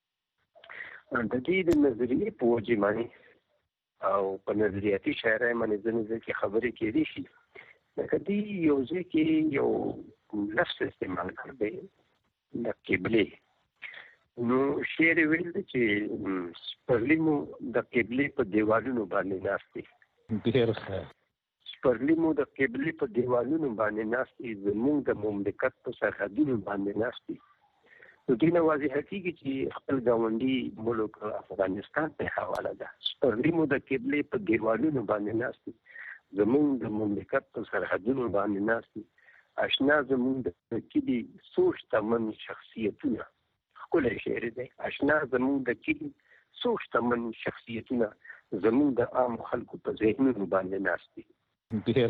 د دې د نظریې په وجې باندې او په نظریاتي شاعرۍ باندې ځینې ځای کې خبرې کېدی شي لکه دې یو ځای کې یو لفظ استعمال کړ دی د قبلې نو شعر یې ویل دی چې سپرلي مو د قبلې په دیوالونو باندې ناست دی ډېر ښه سپرلي مو د قبلې په دیوالونو باندې ناست دی زموږ د مملکت په سرحدونو باندې ناست دی نو دې نه واضحه کېږي چې خپل ګاونډي ملک افغانستان په حواله ده سپرلي مو د قبلې په دیوالونو باندې ناست دی زموږ د مملکت په سرحدونو باندې ناست دی اشنا زموږ د کلي څو شتمن شخصیتونه ښکلی شعر دی اشنا زموږ د کلي څو شتمن شخصیتونه زموږ د عامو خلکو په ذهنونو باندې ناست دي. ډېر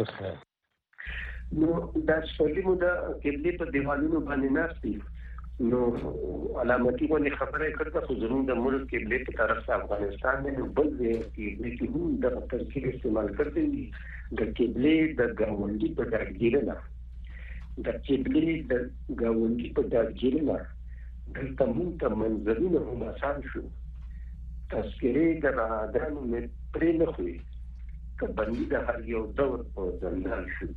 ښه نو دا سپرلي مو د قبلې په دیوالونو باندې ناست دي نو علامتي باندې خبره یې کړه خو زموږ د ملک قبلې په طرف ته افغانستان دی نو بل ځای قبلې کې هم دغه ترکیب استعمال کړی دي د قبلې د ګاونډي په ډاډګیرنه د قبلې د ګاونډي په ډاډګیرنه دلته موږ ته منظرونه هم آسان شو تذکرې د رادانو مې پرې نه خوي که بندي د هر یو دور په زندان شو.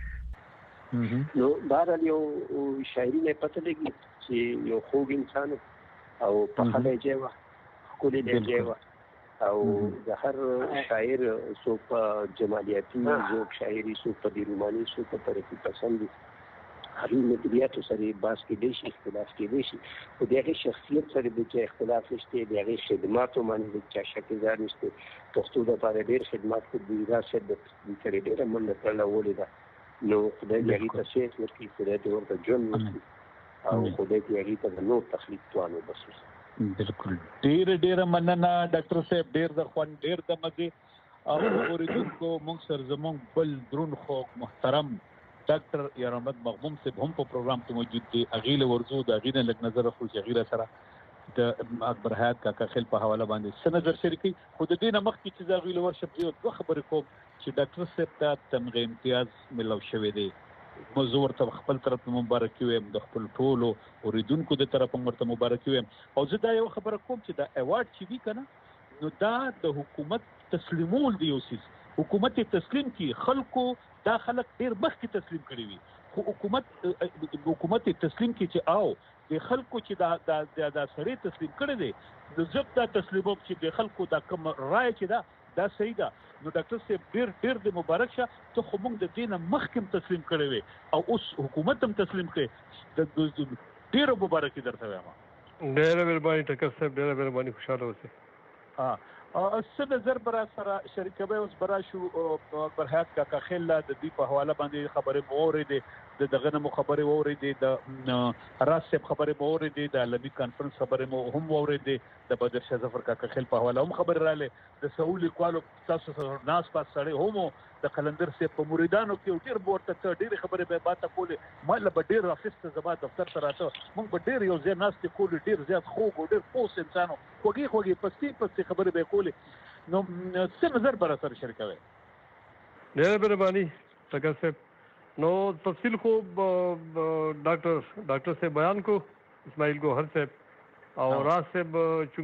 نو بهرحال یو شاعري نه پته لګي چې یو خوږ انسان او په خله لهجه وه ښکلې لهجه وه او د هر شاعر څوک په جمالیاتي ذوق شاعري څوک په دیروماني څوک په ترقي پسند دي هغوی نظریاتو سره بحث کېدی شي اختلاف کېدی شي خو د هغې شخصیت سره د چا اختلاف نشته د هغې خدماتو باندې د چا شک ځای نشته پښتو دپاره ډېر خدمات کړي دي راز صاحب سره ډېره منډه کړله ولې ده نو خدای دې هغې ته صحت ورکړي خدای دې ورته ژوند ورکړي او خدای دې هغې ته د نور تخلیق توان وبخښي. بالکل ډېره ډېره مننه ډاکټر صاحب ډېر د خوند ډېر د مزې او اورېدونکو موږ سره زموږ بل دروند خوږ محترم ډاکټر یار احمد مغموم صاحب هم په پروګرام کې موجود دي هغې له ورځو د هغې نه لږ نظر اخلو چې هغې را سره د اکبر حیات کاکا خیل په حواله باندې څه نظر شریکوي خو د دې نه مخکې چې زه هغې له ورشم یو دوه خبرې کوم چې ډاکټر صاحب ته تمغه امتیاز ملو شوی دی زه ورته خپل طرف نه مبارکي وایم د خپل ټولو اورېدونکو د طرف هم ورته مبارکي وایم او زه دا یو خبره کوم چې دا ایوارډ چې وي که نه نو دا د حکومت تسلیمول دی یو څیز حکومت تسلیم کی خلکو دا خلک ډیر مخکې تسلیم کړي وي خو حکومت حکومت تسلیم کی چې آو د خلکو چې دا دا دا سړی تسلیم کړي دي د ضبط دا تسلیموم چې د خلکو دا کوم رائے چې دا دا صحیح ده نو ډاکټر صاحب ډیر ډیر د مبارک شه ته خو موږ د دې نه مخکې تسلیم کړي وي او اوس حکومت هم تسلیم کړي د ډیره مبارکي درته وایم. ډیره مهرباني ډاکټر صاحب ډیره مهرباني خوشاله اوسئ. ها څه نظر برا سره شریکوي اوس برا شو اکبر حیات کاکا خیل د دې په حواله باندې خبرې مو اورېدې د دغه نه مو خبرې اورېدې د راز صاحب خبرې مو اورېدې د عالمي کانفرنس خبرې مو هم اورېدې د بدر شاه ظفر کاکا خیل په حواله هم خبرې راغلې د سهول لیکوالو تاسو سره ناس پاس سړی هم د قلندر صاحب په مریدانو کې ډېر ورته ډېرې خبرې به باته کولې ما له به ډېر اخیسته زما دفتر ته راته موږ به ډېر یو ځای ناستې کولې ډېر زیات خوږ او ډېر پوس انسان خوږې خوږې پستې پستې خبرې به کولې نو څه نظر به را سره شریکوي ډېره مهرباني ټکر صاحب نو تفصیل خو ډاکټر ډاکټر صاحب بیان کو اسماعیل گوهر صاحب او راز صاحب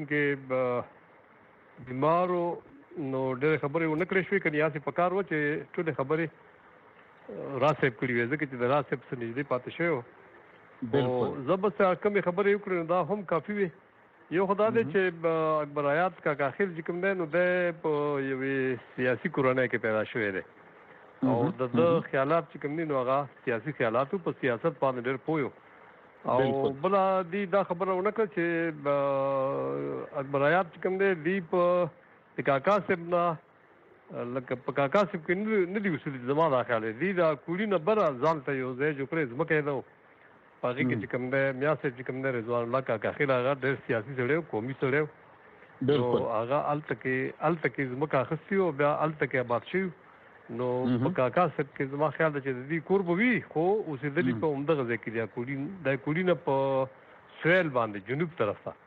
چونکې بیمارو نو ډېرې خبرې ونه کړې شوې که یاسې پکار وه چې ټولې خبرې راز صاحب کړي وې ځکه چې د راز صاحب څه نږدې پاتې شوی وو او زه بس کمې خبرې وکړې نو دا هم کافي وې یو خو دا دی چې اکبر حیات کاکا خیل چې کوم دی نو دی په یوې سیاسي کورنۍ کې پیدا شوی دی او د ده خیالات چې کوم دي نو هغه سیاسي خیالاتو په سیاست باندې ډېر پوه او بله دی دا خبره ونه کړه چې اکبر حیات چې کوم دی دی په د کاکا صاحب نه لکه په کاکا صاحب کې نه دي اوسېدلي زما دا خیال دی دی د کوړي نه بره ځان ته یو ځای جوړ کړی ځمکه یې نه و په هغې کې چې کوم دی میا صاحب چې کوم دی رضوان الله کاکا خیل هغه ډېر سیاسي سړی و قومي سړی و نو هغه هلته کې هلته کې ځمکه اخیستې و بیا هلته کې آباد شوي نو په کاکا صاحب کې زما خیال دی چې د دې کور به وي خو اوسېدلي په همدغه ځای کې دی کوړي د کوړي نه په سویل باندې جنوب طرف ته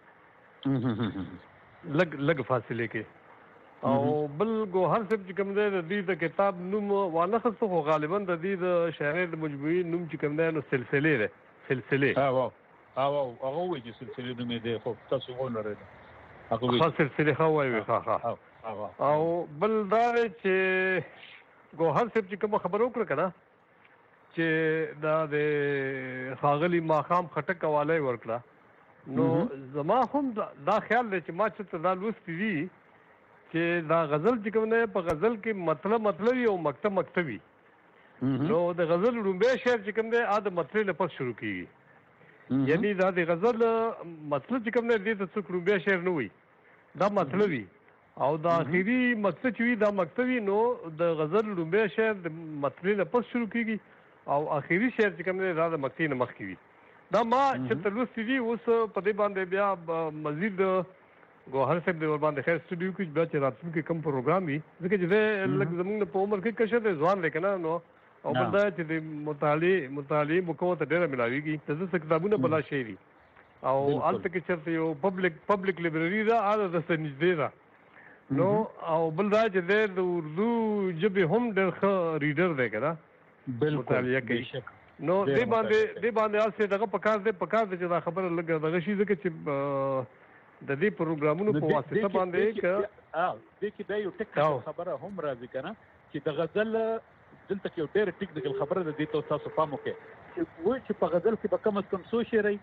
لږ لږ فاصلې کې او بل ګوهر صاحب چې کوم دی د دې د کتاب نوم وانه خسته خو غالبا د دې د شاعرۍ د مجموعي نوم چې کوم دی نو سلسلې دی سلسلې او او هغه وایي چې سلسلې نوم دی خو تاسو غوڼه لرئ هغه وایي سلسلې ښه وایي ښه ښه او بل دا دی چې ګوهر صاحب چې کومه خبره وکړه که نه چې دا د ښاغلي ماښام خټک حواله یې ورکړه نو زما هم دا خیال دی چې ما چېرته دا لوستي دي چې دا غزل چې کوم دی په غزل کې مطلب مطلب وي او مکتب مکتب وي نو د غزل لومبی شعر چې کوم دی هغه د مطلب نه پس شروع کېږي یعنی دا د غزل مطلب چې کوم دی دې ته څوک لومبی شعر نه وي دا مطلب وي او دا اخري مقصد چې وي دا مکتب وي نو د غزل لومبی شعر د مطلب نه پس شروع کېږي او اخري شعر چې کوم دی دا د مکتب نه مخکې وي دا ما چې لوستي دي اوس په دې باندې بیا مزید ګوهر صاحب د ور باندې خیر سټوډیو کې بیا چې راتلونکي کوم پروګرام وي ځکه چې دی لږ زموږ په عمر کې کشه دی ځوان دی که نه نو او بل دا چې د مطالعې مطالعې مکوه ته ډېره ملاویږي د ده څه کتابونه بلا شی دي او هلته کې چېرته یو پبلک پبلک لایبرري ده هغه درته نږدې ده نو او بل دا چې دی د اردو ژبې هم ډېر ښه ریډر دی که نه مطالعه کوي نو دې باندې دې باندې هسې دغه پکار دی پکار دی چې دا خبره لږ دغه شي ځکه چې د دې پروګرامونو په واسطه باندې ک اه دې کې دا یو ټیکنیکل خبره هم راځي کنه چې د غزل دلته کې یو ډېر ټیکنیکل خبره ده دې ته تاسو پام وکړئ چې وایي چې په غزل کې به کم از کم څو شعري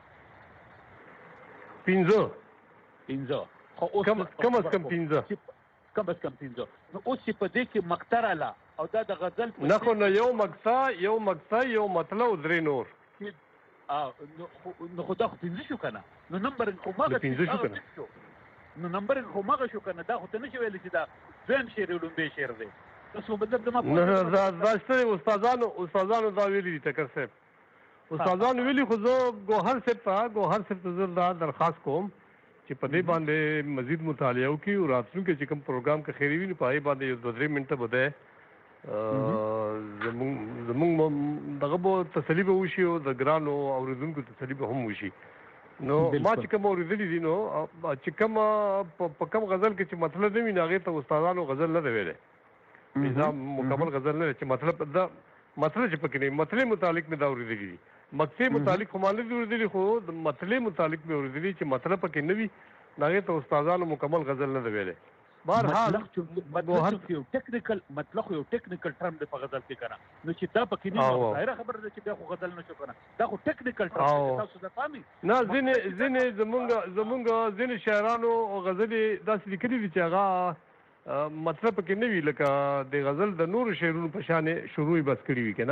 پنځه پنځه خو کم کم از کم پنځه کم از کم پنځه نو اوس چې په دې کې مقطع رااله او دا د غزل نه خو نه یو مقطع یو مقطع یو مطلب او درې نور نو خو دا خو پنځه شو که نه نو نمبر خو مغه پنځه شو که نه نو نمبر خو مغه شو که نه دا خو ته نشي ویلی چې دا دویم شعر لومبی شعر دی تاسو مطلب زما دا دا ستړي استادانو استادانو دا ویلي دي ټکر صاحب استادانو ویلي خو زه ګوهر صاحب ته ګوهر صاحب ته زه دا درخواست کوم چې په دې باندې مزید مطالعه وکړي او راتلونکي چې کوم پروګرام کې خیري وي نو په هغې باندې یو دوه درې منټه به دی زمونږ زمونږ دغه به تسلي به وشي او د ګرانو اورېدونکو تسلي به هم وشي نو ما چې کوم اورېدلي دي نو چې کومه په کوم غزل کې چې مطلب نه وي نو هغې ته استادانو غزل نه دی ویلی دا مکمل غزل نه دی چې مطلب دا مطلب چې پکې نه مطلب متعلق مې دا اورېدلي دي مقصد متعلق خو ما نه دي اورېدلي خو د مطلب متعلق مې اورېدلي چې مطلب پکې نه وي نو هغې ته استادانو مکمل غزل نه دی ویلی بهرحال مطلب یو ټیکنیکل مطلب یو ټیکنیکل ټرم دی په غزل کې کنه نو چې دا پکې نه ظاهره خبره ده چې بیا خو غزل نشو کنه دا خو ټیکنیکل ټرم دی تاسو د فهمي نه ځینې ځینې زمونږ زمونږ ځینې شاعرانو غزلې داسې لیکلي دي چې هغه مطلب پکې نه وي لکه د غزل د نورو شعرونو په شان شروع یې بس کړي وي که نه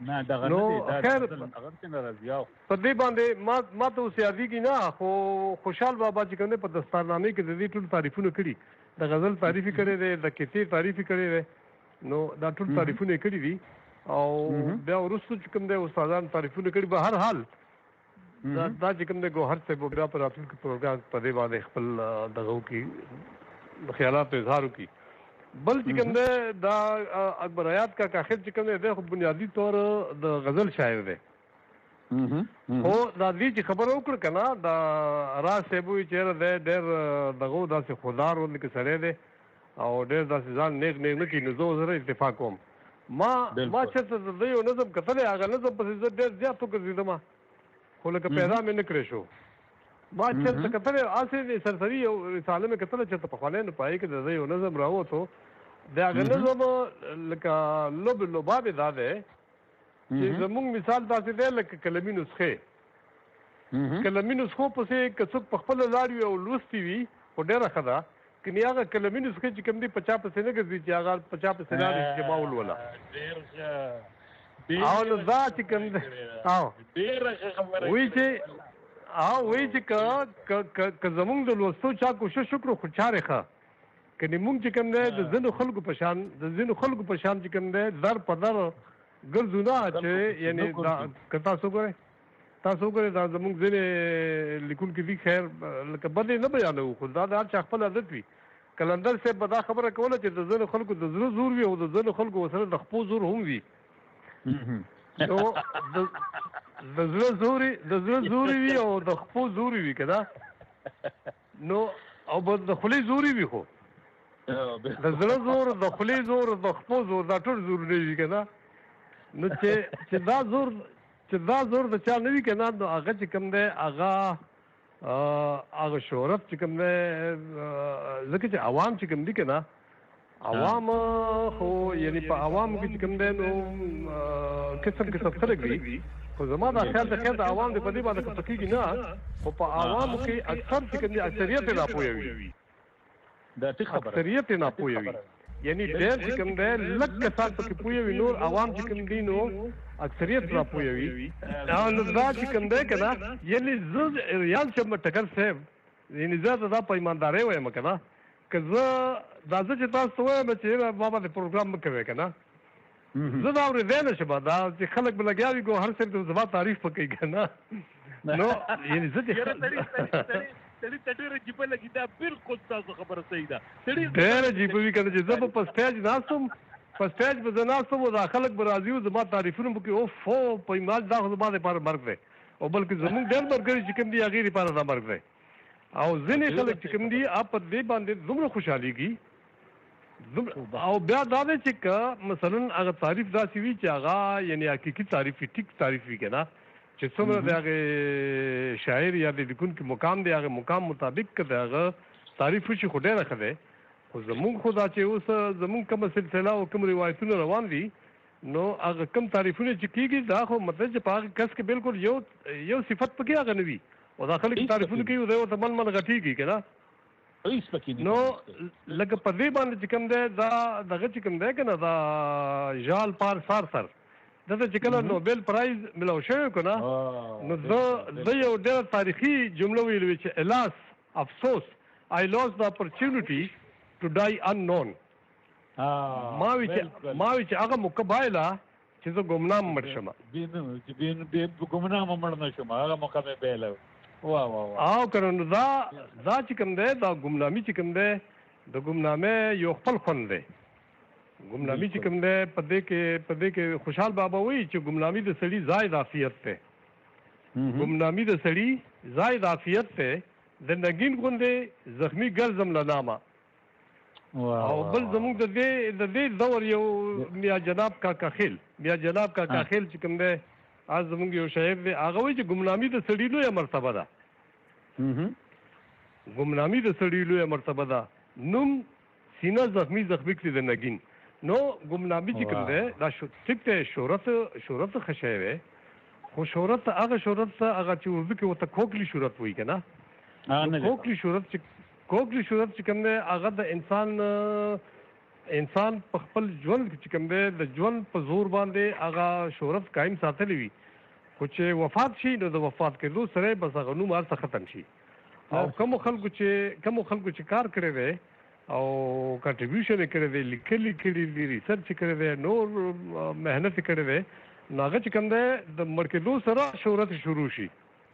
نه دغه نو نه خیر هغه څنګه راځي او په دې باندې ما ما ته اوس یادېږي نه خو خوشحال بابا چې کوم په دستارنامې کې د دې ټول تعریفونه کړي د غزل تعریف کړي دي د کیسې تعریف کړي دي نو دا ټول تعریفونه کړي دي او بیا وروسته چې کوم د استادان تعریفونه کړي به هر حال دا دا چې کوم د ګوهر صاحب بیا په راتلونکي پروګرام په دې باندې خپل دغه کې خیالات اظهار وکړي بل چې کوم دی دا اکبر حیات کا کاخر چې کوم دی خو بنیادی طور د غزل شاعر دی خو دا دې چې خبره وکړه که نه دا راز صاحب وایي چېرې دی ډېر دغه داسې خوددار ورنکې سړی دی او ډېر داسې ځان نیغ نیغ نه کوي نو زه سره اتفاق کوم ما ما چېرته د ده یو نظم کتلی هغه نظم پسې زه ډېر زیات وګرځېدم خو لکه پیدا مې نه کړی شو ما چېرته کتلی هسې سرسري یو رساله مې کتله چېرته پخوانی نو په هغې کې د ده یو نظم راووتو د هغه نظم لکه لب لباب یې دا دی چې زمونږ مثال داسې دی لکه قلمي نسخې قلمي نسخو پسې که څوک په خپله لاړ وي او لوستي وي خو ډېره ښه ده کنی هغه قلمي نسخې چې کوم دي په چا پسې نه ګرځي چې هغه په چا پسې لاړ شي چې ما ولوله او نو دا چې کوم دی وایي چې او وایي چې که زمونږ د لوستو چا کوشش وکړو خو چارې ښه کنې مونږ چې کوم دی د ځینو خلکو په شان د ځینو خلکو په شان چې کوم دی در په در ګرځو نه چې یعنې دا که تاسو وګورئ تاسو وګورئ دا زمونږ ځینې لیکونکي دي خیر لکه بد یې نه بیانوو خو دا د هر چا خپل عادت وي کلندر صاحب به دا خبره کوله چې د ځینو خلکو د زړه زور وي او د ځینو خلکو ورسره د خپو زور هم وي نو د زړه زوري د زړه زوري وي او د خپو زوري وي که دا نو او به د خولې زوري وي خو د زړه زور د خولې زور د خپو زور دا ټول زور نه وي که نه نو چې چې دا زور چې دا زور د چا نه وي که نه نو هغه چې کوم دی هغه هغه شهرت چې کوم دی ځکه چې عوام چې کوم دي که نه عوام خو یعنی په عوامو کې چې کوم دی نو قسم قسم خلک دي خو زما دا خیال د خیر د عوام د په دې باندې خفه کېږي نه خو په عوامو کې اکثر چې کوم دی اکثریت یې ناپوهه وي اکثریت یې ناپوهه وي یعنی ډېر چې کوم دی لږ کسان پکې پوهه وي نور عوام چې کوم دي نو اکثریت ناپوهه وي نو دا چې کوم دی که نه یعنې زه ریاض شم ټکر صاحب یعنې زه ته دا په ایماندارۍ وایم که نه که زه دا زه چې تاسو ته وایم چې ما باندې پروګرام مه کوئ که نه زه دا اورېدی نه شم دا چې خلک به لګیا وي ګوهر صاحب ته زما تعریف به کوي که نه نو یعنې زه چې سړي ته ډېره جیبه لګي دا بلکل ستاسو خبره صحیح ده ډېره جیبه وي که نه چې زه به په سټیج ناست وم په سټیج به زه ناست وم او دا خلک به راځي وو زما تعریفونه به کوي اوف هو په ایمان دا خو زما دپاره مرګ دی او بلکې زمونږ ډېر ملګري چې کوم دي هغې دپاره دا مرګ دی او ځینې خلک چې کوم دي هغه په دې باندې دومره خوشحالېږي او بیا دا دی چې که مثلا هغه تعریف داسې وي چې هغه یعنې حقیقي تعریف وي ټیک تعریف وي که نه چې څومره د هغې شاعر یا د لیکونکي مقام دی هغه مقام مطابق که د هغه تعریف وشي خو ډېره ښه دی خو زمونږ خو دا چې اوس زمونږ کومه سلسله او کوم روایتونه روان دي نو هغه کوم تعریفونه چې کېږي دا خو مطلب چې په هغه کس کې بالکل یو یو صفت پکې هغه نه وي او دا خلک تعریفونه کوي او دی ورته من من غټېږي که نه نو لکه په دې باندې چې کوم دی دا دغه چې کوم دی که نه دا ژال پار سار سر دته چې کله نوبل پرایز ملو شوی که نه نو زه زه یو ډېره تاریخي جمله ویلې وي چې الاس افسوس I lost the opportunity to die unknown ما وی چې ما وی چې هغه موقع بایله چې زه ګمنام مړ شم ګمنام مړ نه شم هغه موقع مې بایله او که نو دا دا چې کوم دی دا ګمنامي چې کوم دی د ګمنامۍ یو خپل خوند دی ګمنامي چې کوم دی په دې کې په دې کې خوشحال بابا وایي چې ګمنامي د سړي زاید عافیت دی ګمنامي د سړي زاید عافیت دی د نګین غوندې زخمي ګرځم له نامه او بل زموږ د دې د دې دور یو میا جناب کاکا خیل میا جناب کاکا خیل چې کوم دی از زموږ یو شاعر دی هغه وایي چې ګمنامي د سړي لویه مرتبه ده ګمنامي د سړي لویه مرتبه ده نوم سینه زخمي زخمي کړي د نګین نو ګمنامي چې کوم دی دا ټیک دی شهرت شهرت ښه شی دی خو شهرت هغه شهرت هغه چې اردو کې ورته کوکلي شهرت وایي که نه کوکلي شهرت چې کوکلي شهرت چې کوم دی هغه د انسان انسان په خپل ژوند کې چې کوم دی د ژوند په زور باندې هغه شهرت قایم ساتلی وي خو چې وفات شي نو د وفات کېدو سره بس هغه نوم هر ختم شي او کوم خلکو چې کوم خلکو چې کار کړی دی او کنټریبیوشن یې کړی دی لیکلي کړي دي ریسرچ کړی دی نور محنت کړی دی نو هغه چې کوم دی د مړ کېدو سره شهرت شروع شي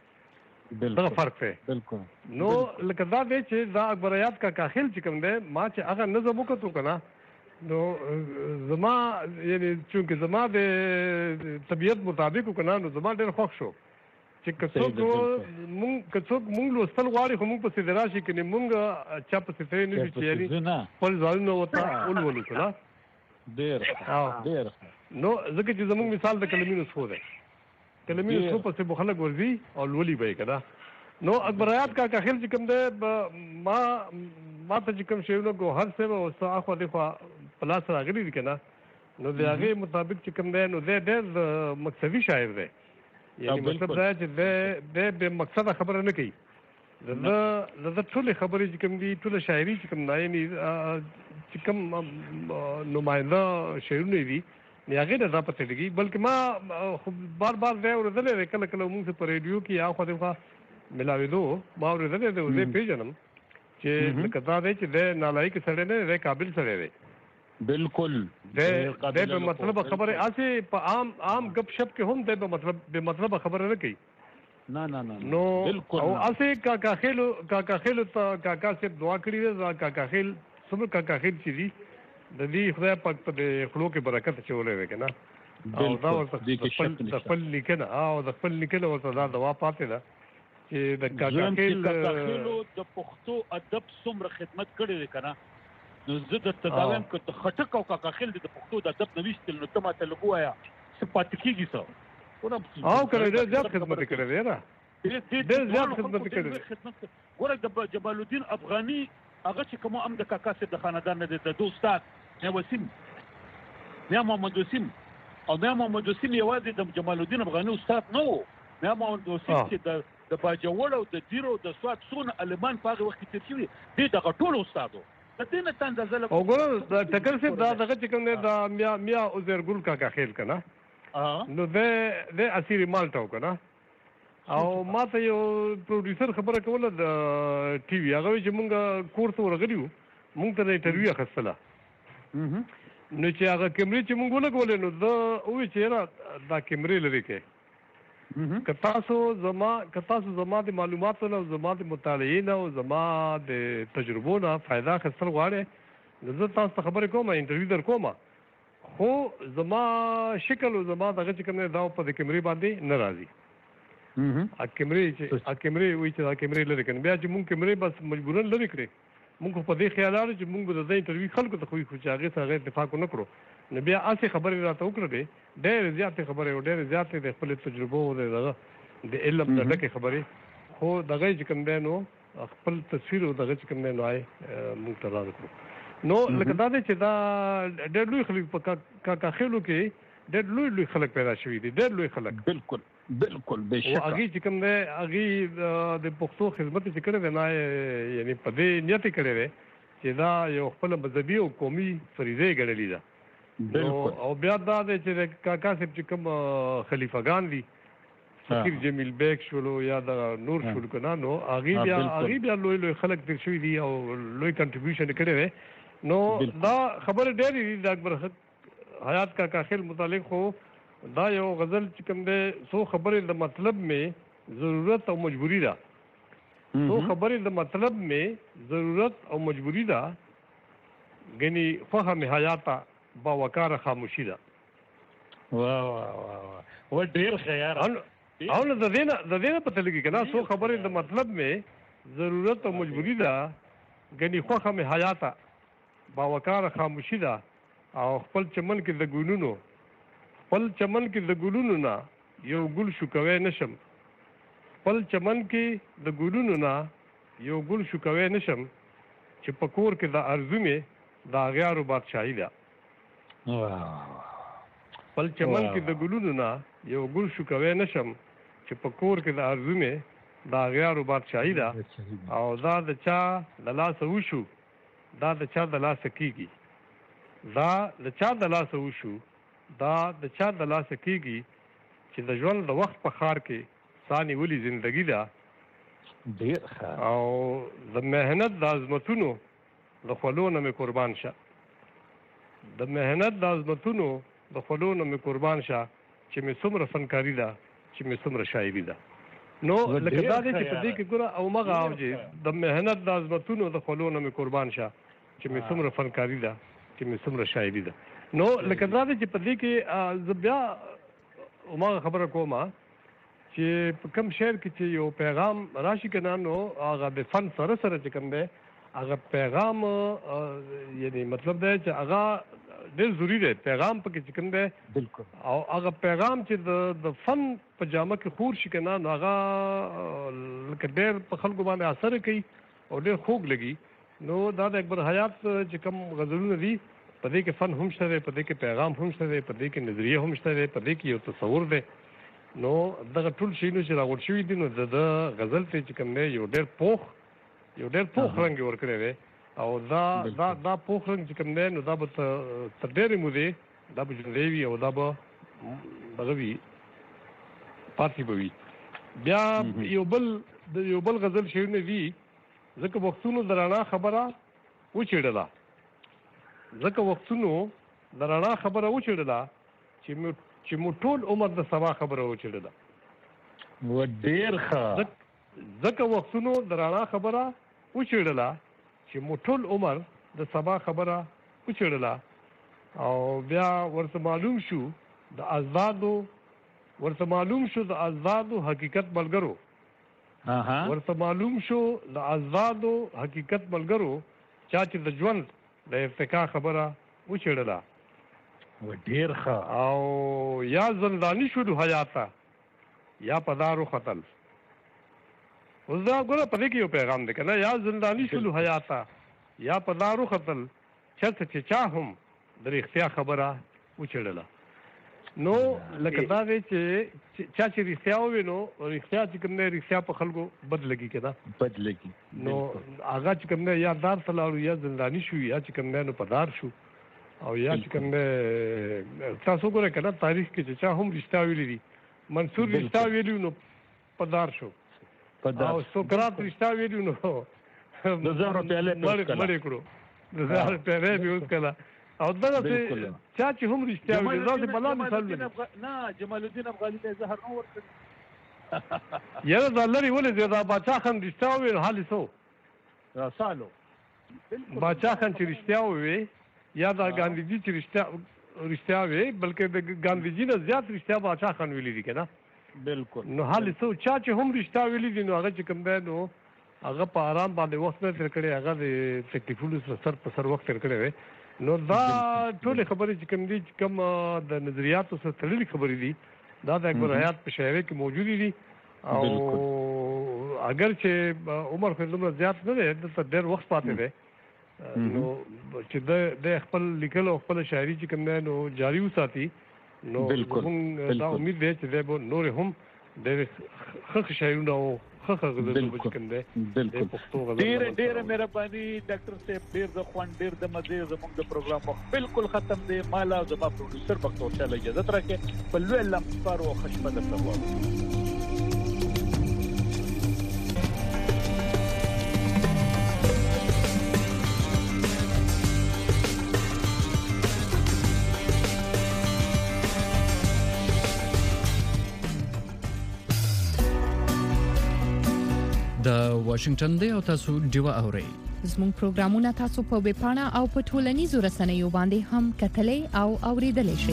دغه فرق دی بالکل نو لکه دا دی چې دا اکبریات کا کاخل چې کوم دی ما چې هغه نظم وکړو که نه نو زما یعنی چونکې زما د طبیعت مطابق که نه نو زما ډېر خوښ شو چې که څوک مونږ که څوک مونږ لوستل غواړي خو مونږ پسې د راشي که نه مونږ چا پسې ترې نه شي چې یعنې خپل ځانونه ورته ولولو که نه ډېر ډېر نو ځکه چې زمونږ مثال د کلمې نسخو دی کلمې نسخو پسې به خلک ورځي او لولي به یې که نه نو اکبریات کا کاخل چې کوم دی ما ما ته چې کوم شیونه ګوهر صاحب او ستا اخوا دېخوا په لاس راغلي دي که نه نو د هغې مطابق چې کوم دی نو دی ډېر مقصدي شاعر دی یعنې مطلب دا چې دی دی بې مقصده خبره نه کوي د ده د ده ټولې خبرې چې کوم دي ټوله شاعري چې کوم ده یعنې چې کوم نماینده شعرونه دي نو هغې نه دا پته لګي بلکې ما خو بار بار دی اورېدلی دی کله کله مونږ په ریډیو کې اخوا دېخوا ملاوېدو ما اورېدلی دی او زه یې پېژنم چې لکه دا دی چې دی نالایق سړی نه دی قابل سړی دی بالکل دی دی به مطلبه خبرې هسې په عام عام گپ شپ کې هم دی به مطلب بې مطلبه خبره نه کوي نه نه نه نو بالکل او هسې کاکا خیلو کاکا خیلو ته کاکا صاحب دعا کړې ده دا کاکا خیل څومره کاکا خیل چې دي د دې خدای پاک په دې خولو کې برکت اچولی دی که نه او دا ورته د خپل لیکنه او د خپل لیکنه ورته دا دوا پاتې ده چې د کاکا خیل د پښتو ادب څومره خدمت کړی دی که نه نو زه درته دا وایم که د خټک او کاکا خیل د پښتو د ادب نه ویستل نو ته ماته لږ ووایه څه پاتې کېږي څه او که ډېر زیات خدمت یې کړی دی نه ډېر زیات خدمت یې کړی دی ګوره د جمال الدین افغاني هغه چې کوم هم د کاکا صاحب د خاندان نه دی د ده استاد میا وسیم میا محمد وسیم او میا محمد وسیم یوازې د جمال الدین افغاني استاد نه و میا محمد وسیم چې د د باجوړ او د دیر او د سوات څونه المان په هغه وخت کې تیر شوي دی دغه ټول استاد و د دې نه ته اندازه لګوه او ګوره د ټکر صاحب دا دغه چې کوم دی دا میا میا عزیرګل کاکا خیل که نه نو دی دی اسیري مالټا و که نه او ما ته یو پروډیوسر خبره کوله د ټي وي هغه وایي چې مونږ کور ته ورغلي وو مونږ ته د انټرویو اخیستله نو چې هغه کیمرې چې مونږ ولګولې نو ده ووایي چې یاره دا کیمرې لرې کړې که تاسو زما که تاسو زما د معلوماتو نه او زما د مطالعې نه او زما د تجربو نه فایده اخیستل غواړئ نو زه تاسو ته خبرې کوم انټرویو در کوم خو زما شکل او زما دغه چې کوم دی دا په د کیمرې باندې نه راځي ا کیمرې چې ا کیمرې وایي چې دا کیمرې لرې کړي بیا چې مونږ کیمرې بس مجبورن لرې کړې مونږ په دې خیال لرو چې مونږ به د انټرویو خلکو ته خو چې هغې څخه هغې اتفاق ونه کړو نو بیا هسې خبرې راته وکړه دی ډېرې زیاتې خبرې او ډېرې زیاتې د خپلې تجربو د دغه د علم د ډکې خبرې خو دغه چې کوم دی نو خپل تصویر او دغه چې کوم دی نو آی مونږ ته را کړو نو لکه دا دی چې دا ډېر لوی خلک په کاکا خیلو کې ډېر لوی لوی خلک پیدا شوي دي ډېر لوی خلک بالکل بالکل بېشکه هغې چې کوم دی هغې د پښتو خدمت چې کړی دی نه یعنې په دې نیت یې کړی دی چې دا یو خپله مذهبي او قومي فریضه یې ګڼلې ده او بیا دا دی چې د کاکا صاحب چې کوم خلیفګان دي فقیر جمیل بیگ شولو یا د نور شولو که نه نو هغې بیا هغې بیا لوی لوی خلک تېر شوي دي او لوی کنټریبیوشن یې کړی دی نو دا خبرې ډېرې دي د اکبر حیات کاکا خیل متعلق خو دا یو غزل چې کوم دی سو خبرې د مطلب میں ضرورت او مجبوری ده سو خبرې د مطلب میں ضرورت او مجبوری ده ګنې خوښه مې حیاته باوقاره خاموشي ده واه واه واه و ډېر ښه یاره او نه د دې نه د دې نه پته لګي که نه سو خبرې د مطلب میں ضرورت او مجبوری ده ګنې خوښه مې حیاته باوقاره خاموشي ده او خپل چمن کې د ګلونو خپل چمن کې د ګلونو نه یو ګل شوکوی نشم خپل چمن کې د ګلونو نه یو ګل شوکوی نشم چې په کور کې د ارزو مې د اغیارو بادشاهي ده خپل چمن کې د ګلونو نه یو ګل شوکوی نشم چې په کور کې د ارزو مې د اغیارو بادشاهي ده او دا د چا د لاسه وشو دا د چا د لاسه کېږي دا د چا د لاسه وشو دا د چا د لاسه کېږي چې د ژوند د وخت په ښار کې سا نیولې زندګي ده ډېر ښه او د محنت د عظمتونو د خولو نه مې قربان شه د محنت د عظمتونو د خولو نه مې قربان شه چې مې څومره فنکاري ده چې مې څومره شاعري ده نو لکه دا دی چې په دې کې ګوره او مغه او چې د محنت د عظمتونو د خولو نه مې قربان شه چې مې څومره فنکاري ده چې مې څومره شاعري ده نو لکه دا دی چې په دې کې زه بیا هماغه خبره کوم چې په کوم شعر کې چې یو پیغام راشي که نه نو هغه د فن سره سره چې کوم دی هغه پیغام یعنی مطلب دی چې هغه ډېر ضروري دی پیغام پکې چې کوم دی بالکل او هغه پیغام چې د د فن په جامه کې خور شي که نه نو هغه لکه ډېر په خلکو باندې اثر کوي او ډېر خوږ لګي نو دا د اکبر حیات چې کوم غزلونه دي په دې کې فن هم شته دی په دې کې پیغام هم شته دی په دې کې نظریه هم شته دی په دې کې یو تصور دی نو دغه ټول شیونه چې راغونډ شوي دي نو د غزل ته چې کوم دی یو ډېر پوخ یو ډېر پوخ رنګ یې ورکړی دی او دا دا دا پوخ رنګ چې کوم دی نو دا به تر ډېرې مودې دا به ژوندی وي او دا به دغه وي پاتې به وي بیا یو بل د یو بل غزل شعرونه دي ځکه وختونو د رڼا خبره وچېړله ځکه وختونو د رڼا خبره وچېړله چې مو چې مو ټول عمر د سبا خبره وچېړله و ډېر ښه ځکه وختونو د رڼا خبره وچېړله چې مو ټول عمر د سبا خبره وچېړله او بیا ورته معلوم شو د آزادو ورته معلوم شو د آزادو حقیقت ملګرو ورته معلوم شو د آزادو حقیقت ملګرو چا چې د ژوند د ارتقا خبره وچېړله و ډېر ښه او یا زندانی شو د حیاته یا پدارو قتل اوس دا ګوره په دې کې یو پیغام دی که نه یا زندانی شو د حیاته یا پدارو قتل چېرته چې چا هم د رښتیا خبره وچېړله نو لکه دا دی چې چا چې رښتیا ووي نو رښتیا چې کوم دی رښتیا په خلکو بد لګي که نه بد لګي نو هغه چې کوم دی یا دار ته لاړو یا زنداني شو یا چې کوم دی نو په دار شو او یا چې کوم دی تاسو ګورئ که نه تاریخ کې چې چا هم رښتیا ویلي دي منصور رښتیا ویلي نو په دار شو او سقراط رښتیا ویلي نو د زهرو پیالې مړې کړو د زهرو پیالې مې اوس کله او دغسې چا چې هم رښتیا ویلي داسې بلا مثال نه جمال الدین افغاني ته زهر نه ورکړي یاره دا لرې ولې دی دا باچا خان رښتیا وویل حال یې څه راسالو باچا خان چې رښتیا ووی یا دا ګاندیجي چې رښتیا رښتیا وی بلکې د ګاندیجي نه زیات رښتیا باچا خان ویلي دي که نه بالکل نو حال یې څه چا چې هم رښتیا ویلي دي نو هغه چې کوم دی نو هغه په آرام باندې وخت نه تېر کړی هغه د تکلیفونو سره سر په سر وخت تېر کړی وی نو دا ټولې خبرې چې کوم دي چې کوم د نظریاتو سره تړلې خبرې دي دا د اکبر حیات په شاعرۍ کې موجودې دي او اگر چې عمر خو دومره زیات نه دی دلته ډېر وخت پاتې دی نو چې د خپل لیکل او خپل شاعري چې کوم دی نو جاري وساتي نو زموږ دا امید دی چې دی به نورې هم ډېرې ښه شاعرونه او ډېره ډېره مهرباني ډاکټر صاحب ډېر د خوند ډېر د مزې زموږ د پروګرام وخت بالکل ختم دی مالا زما پروډوسر بختور شاه اجازه راکړي په لوی لمپار او خوشبه درته غواړم د واشنگټن دی او تاسو ډیوا اورئ زموږ پروګرامونه تاسو په ویب پاڼه او په ټولنیزو رسنیو باندې هم کتلای او اوریدلای شئ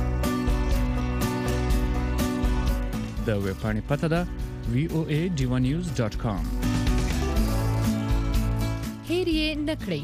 د ویب پاڼې پته ده وی او ای ډیوا نیوز ډاٹ کام هیر یې نکړئ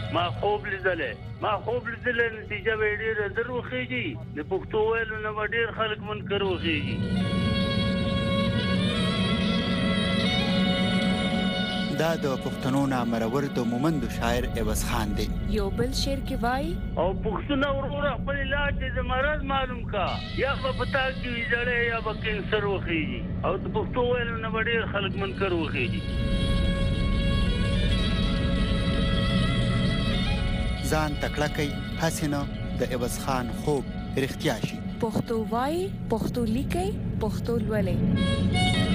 ما خوب لیدلې ما خوب لیدلې نتیجه به ډېره در وخیږي د پښتو ویلو نه ډېر خلک منکر وخیږي. دا د پښتنو نامرور د مومند شاعر عوض خان دی. یو بل شعر کې وایي او پښتون ورور خپل علاج د مرض معلوم کا یا په پتا کې ویځړې یا په کینسر وخیږي او د پښتو ویلو نه ډېر خلک منکر وخیږي. ځان تکړه کوي هسې نه د عوض خان خوب رښتیا شي. پښتو وایي پښتو لیکي پښتو لولي.